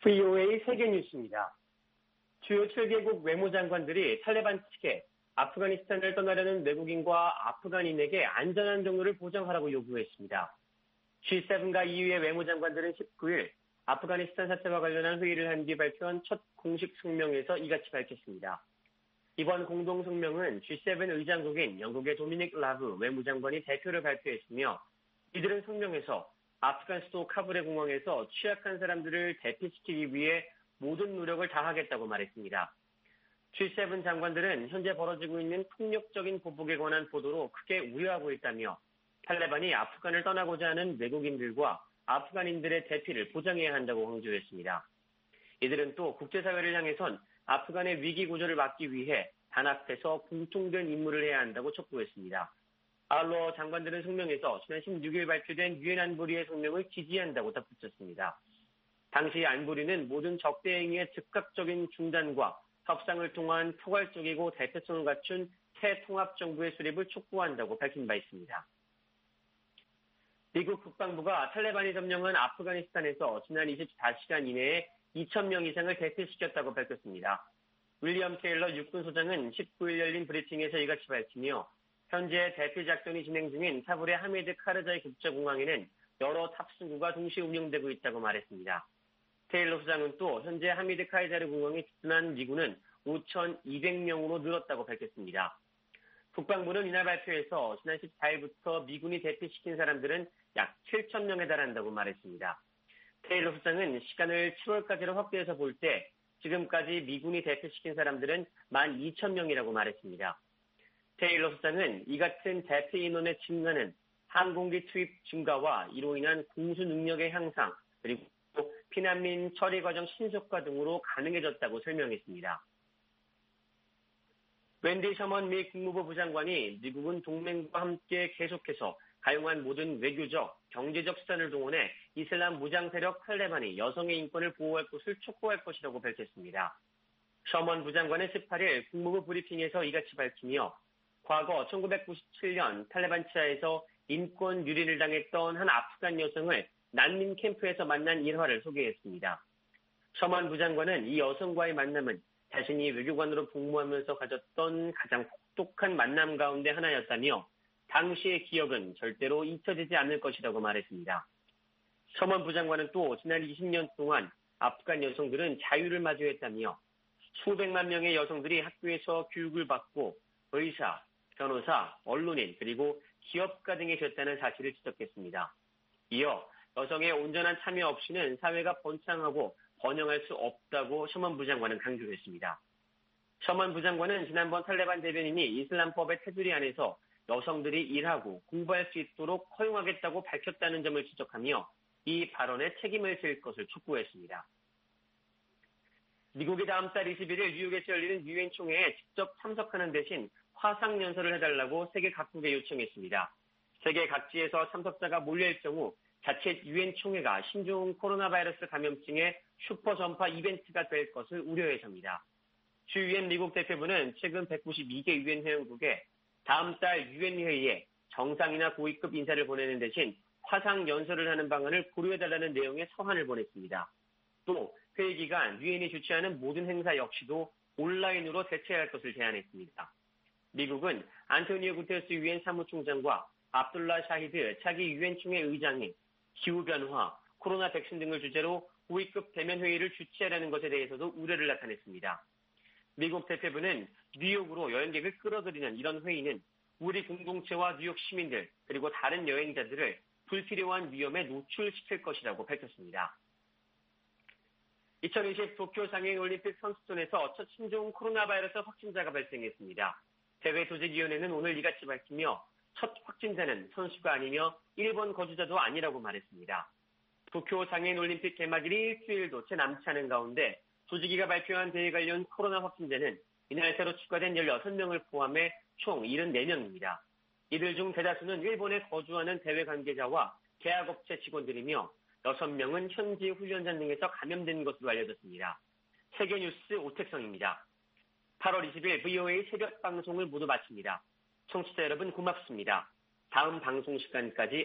브이오에이 세계뉴스입니다. 주요 칠 개국 외무장관들이 탈레반 측에 아프가니스탄을 떠나려는 외국인과 아프간인에게 안전한 경로를 보장하라고 요구했습니다. 지 세븐과 이유의 외무장관들은 십구일 아프가니스탄 사태와 관련한 회의를 한 뒤 발표한 첫 공식 성명에서 이같이 밝혔습니다. 이번 공동 성명은 지 세븐 의장국인 영국의 도미닉 라브 외무장관이 대표를 발표했으며 이들은 성명에서 아프간 수도 카불의 공항에서 취약한 사람들을 대피시키기 위해 모든 노력을 다하겠다고 말했습니다. 지 세븐 장관들은 현재 벌어지고 있는 폭력적인 보복에 관한 보도로 크게 우려하고 있다며 탈레반이 아프간을 떠나고자 하는 외국인들과 아프간인들의 대피를 보장해야 한다고 강조했습니다. 이들은 또 국제사회를 향해선 아프간의 위기 구조를 막기 위해 단합해서 공통된 임무를 해야 한다고 촉구했습니다. 아울러 장관들은 성명에서 지난 십육일 발표된 유엔 안보리의 성명을 지지한다고 덧붙였습니다. 당시 안보리는 모든 적대 행위의 즉각적인 중단과 협상을 통한 포괄적이고 대표성을 갖춘 새 통합정부의 수립을 촉구한다고 밝힌 바 있습니다. 미국 국방부가 탈레반이 점령한 아프가니스탄에서 지난 이십사 시간 이내에 이천 명 이상을 대피시켰다고 밝혔습니다. 윌리엄 테일러 육군소장은 십구일 열린 브리핑에서 이같이 밝히며 현재 대피 작전이 진행 중인 카불의 하미드 카르자이 국제공항에는 여러 탑승구가 동시에 운영되고 있다고 말했습니다. 테일러 소장은 또 현재 하미드 카르자이 공항에 집중한 미군은 오천이백 명으로 늘었다고 밝혔습니다. 국방부는 이날 발표에서 지난 십사일부터 미군이 대피시킨 사람들은 약 칠천 명에 달한다고 말했습니다. 테일러 소장은 시간을 칠월까지로 확대해서 볼 때 지금까지 미군이 대피시킨 사람들은 만 이천 명이라고 말했습니다. 테일러 소장은 이 같은 대피 인원의 증가는 항공기 투입 증가와 이로 인한 공수 능력의 향상 그리고 피난민 처리 과정 신속화 등으로 가능해졌다고 설명했습니다. 웬디 셔먼 미 국무부 부장관이 미국은 동맹과 함께 계속해서 가용한 모든 외교적, 경제적 수단을 동원해 이슬람 무장 세력 탈레반이 여성의 인권을 보호할 것을 촉구할 것이라고 밝혔습니다. 셔먼 부장관은 십팔일 국무부 브리핑에서 이같이 밝히며 과거 천구백구십칠년 탈레반 치하에서 인권 유린을 당했던 한 아프간 여성을 난민 캠프에서 만난 일화를 소개했습니다. 셔먼 부장관은 이 여성과의 만남은 자신이 외교관으로 복무하면서 가졌던 가장 혹독한 만남 가운데 하나였다며 당시의 기억은 절대로 잊혀지지 않을 것이라고 말했습니다. 셔먼 부장관은 또 지난 이십 년 동안 아프간 여성들은 자유를 마주했다며 수백만 명의 여성들이 학교에서 교육을 받고 의사, 변호사, 언론인 그리고 기업가 등이 됐다는 사실을 지적했습니다. 이어 여성의 온전한 참여 없이는 사회가 번창하고 번영할 수 없다고 셔먼 부장관은 강조했습니다. 셔먼 부장관은 지난번 탈레반 대변인이 이슬람법의 테두리 안에서 여성들이 일하고 공부할 수 있도록 허용하겠다고 밝혔다는 점을 지적하며 이 발언에 책임을 질 것을 촉구했습니다. 미국이 다음 달 이십일일 뉴욕에서 열리는 유엔 총회에 직접 참석하는 대신 화상 연설을 해달라고 세계 각국에 요청했습니다. 세계 각지에서 참석자가 몰릴 경우 자칫 유엔 총회가 신종 코로나 바이러스 감염증의 슈퍼 전파 이벤트가 될 것을 우려해서입니다. 주 유엔 미국 대표부는 최근 백구십이 개 유엔 회원국에 다음 달 유엔 회의에 정상이나 고위급 인사를 보내는 대신 화상 연설을 하는 방안을 고려해달라는 내용의 서한을 보냈습니다. 또 회의 기간 유엔이 주최하는 모든 행사 역시도 온라인으로 대체할 것을 제안했습니다. 미국은 안토니오 구테르스 유엔 사무총장과 압둘라 샤히드 차기 유엔 총회 의장이 기후변화, 코로나 백신 등을 주제로 고위급 대면 회의를 주최하려는 것에 대해서도 우려를 나타냈습니다. 미국 대표부는 뉴욕으로 여행객을 끌어들이는 이런 회의는 우리 공동체와 뉴욕 시민들 그리고 다른 여행자들을 불필요한 위험에 노출시킬 것이라고 밝혔습니다. 이천이십 도쿄 장애인올림픽 선수촌에서 첫 신종 코로나 바이러스 확진자가 발생했습니다. 대회조직위원회는 오늘 이같이 밝히며 첫 확진자는 선수가 아니며 일본 거주자도 아니라고 말했습니다. 도쿄 장애인올림픽 개막일이 일주일도 채 남지 않은 가운데 조직위가 발표한 대회 관련 코로나 확진자는 이날 새로 추가된 열여섯 명을 포함해 총 칠십사 명입니다. 이들 중 대다수는 일본에 거주하는 대회 관계자와 계약업체 직원들이며 여섯 명은 현지 훈련장 등에서 감염된 것으로 알려졌습니다. 세계뉴스 오택성입니다. 팔월 이십일 브이오에이 새벽 방송을 모두 마칩니다. 청취자 여러분 고맙습니다. 다음 방송 시간까지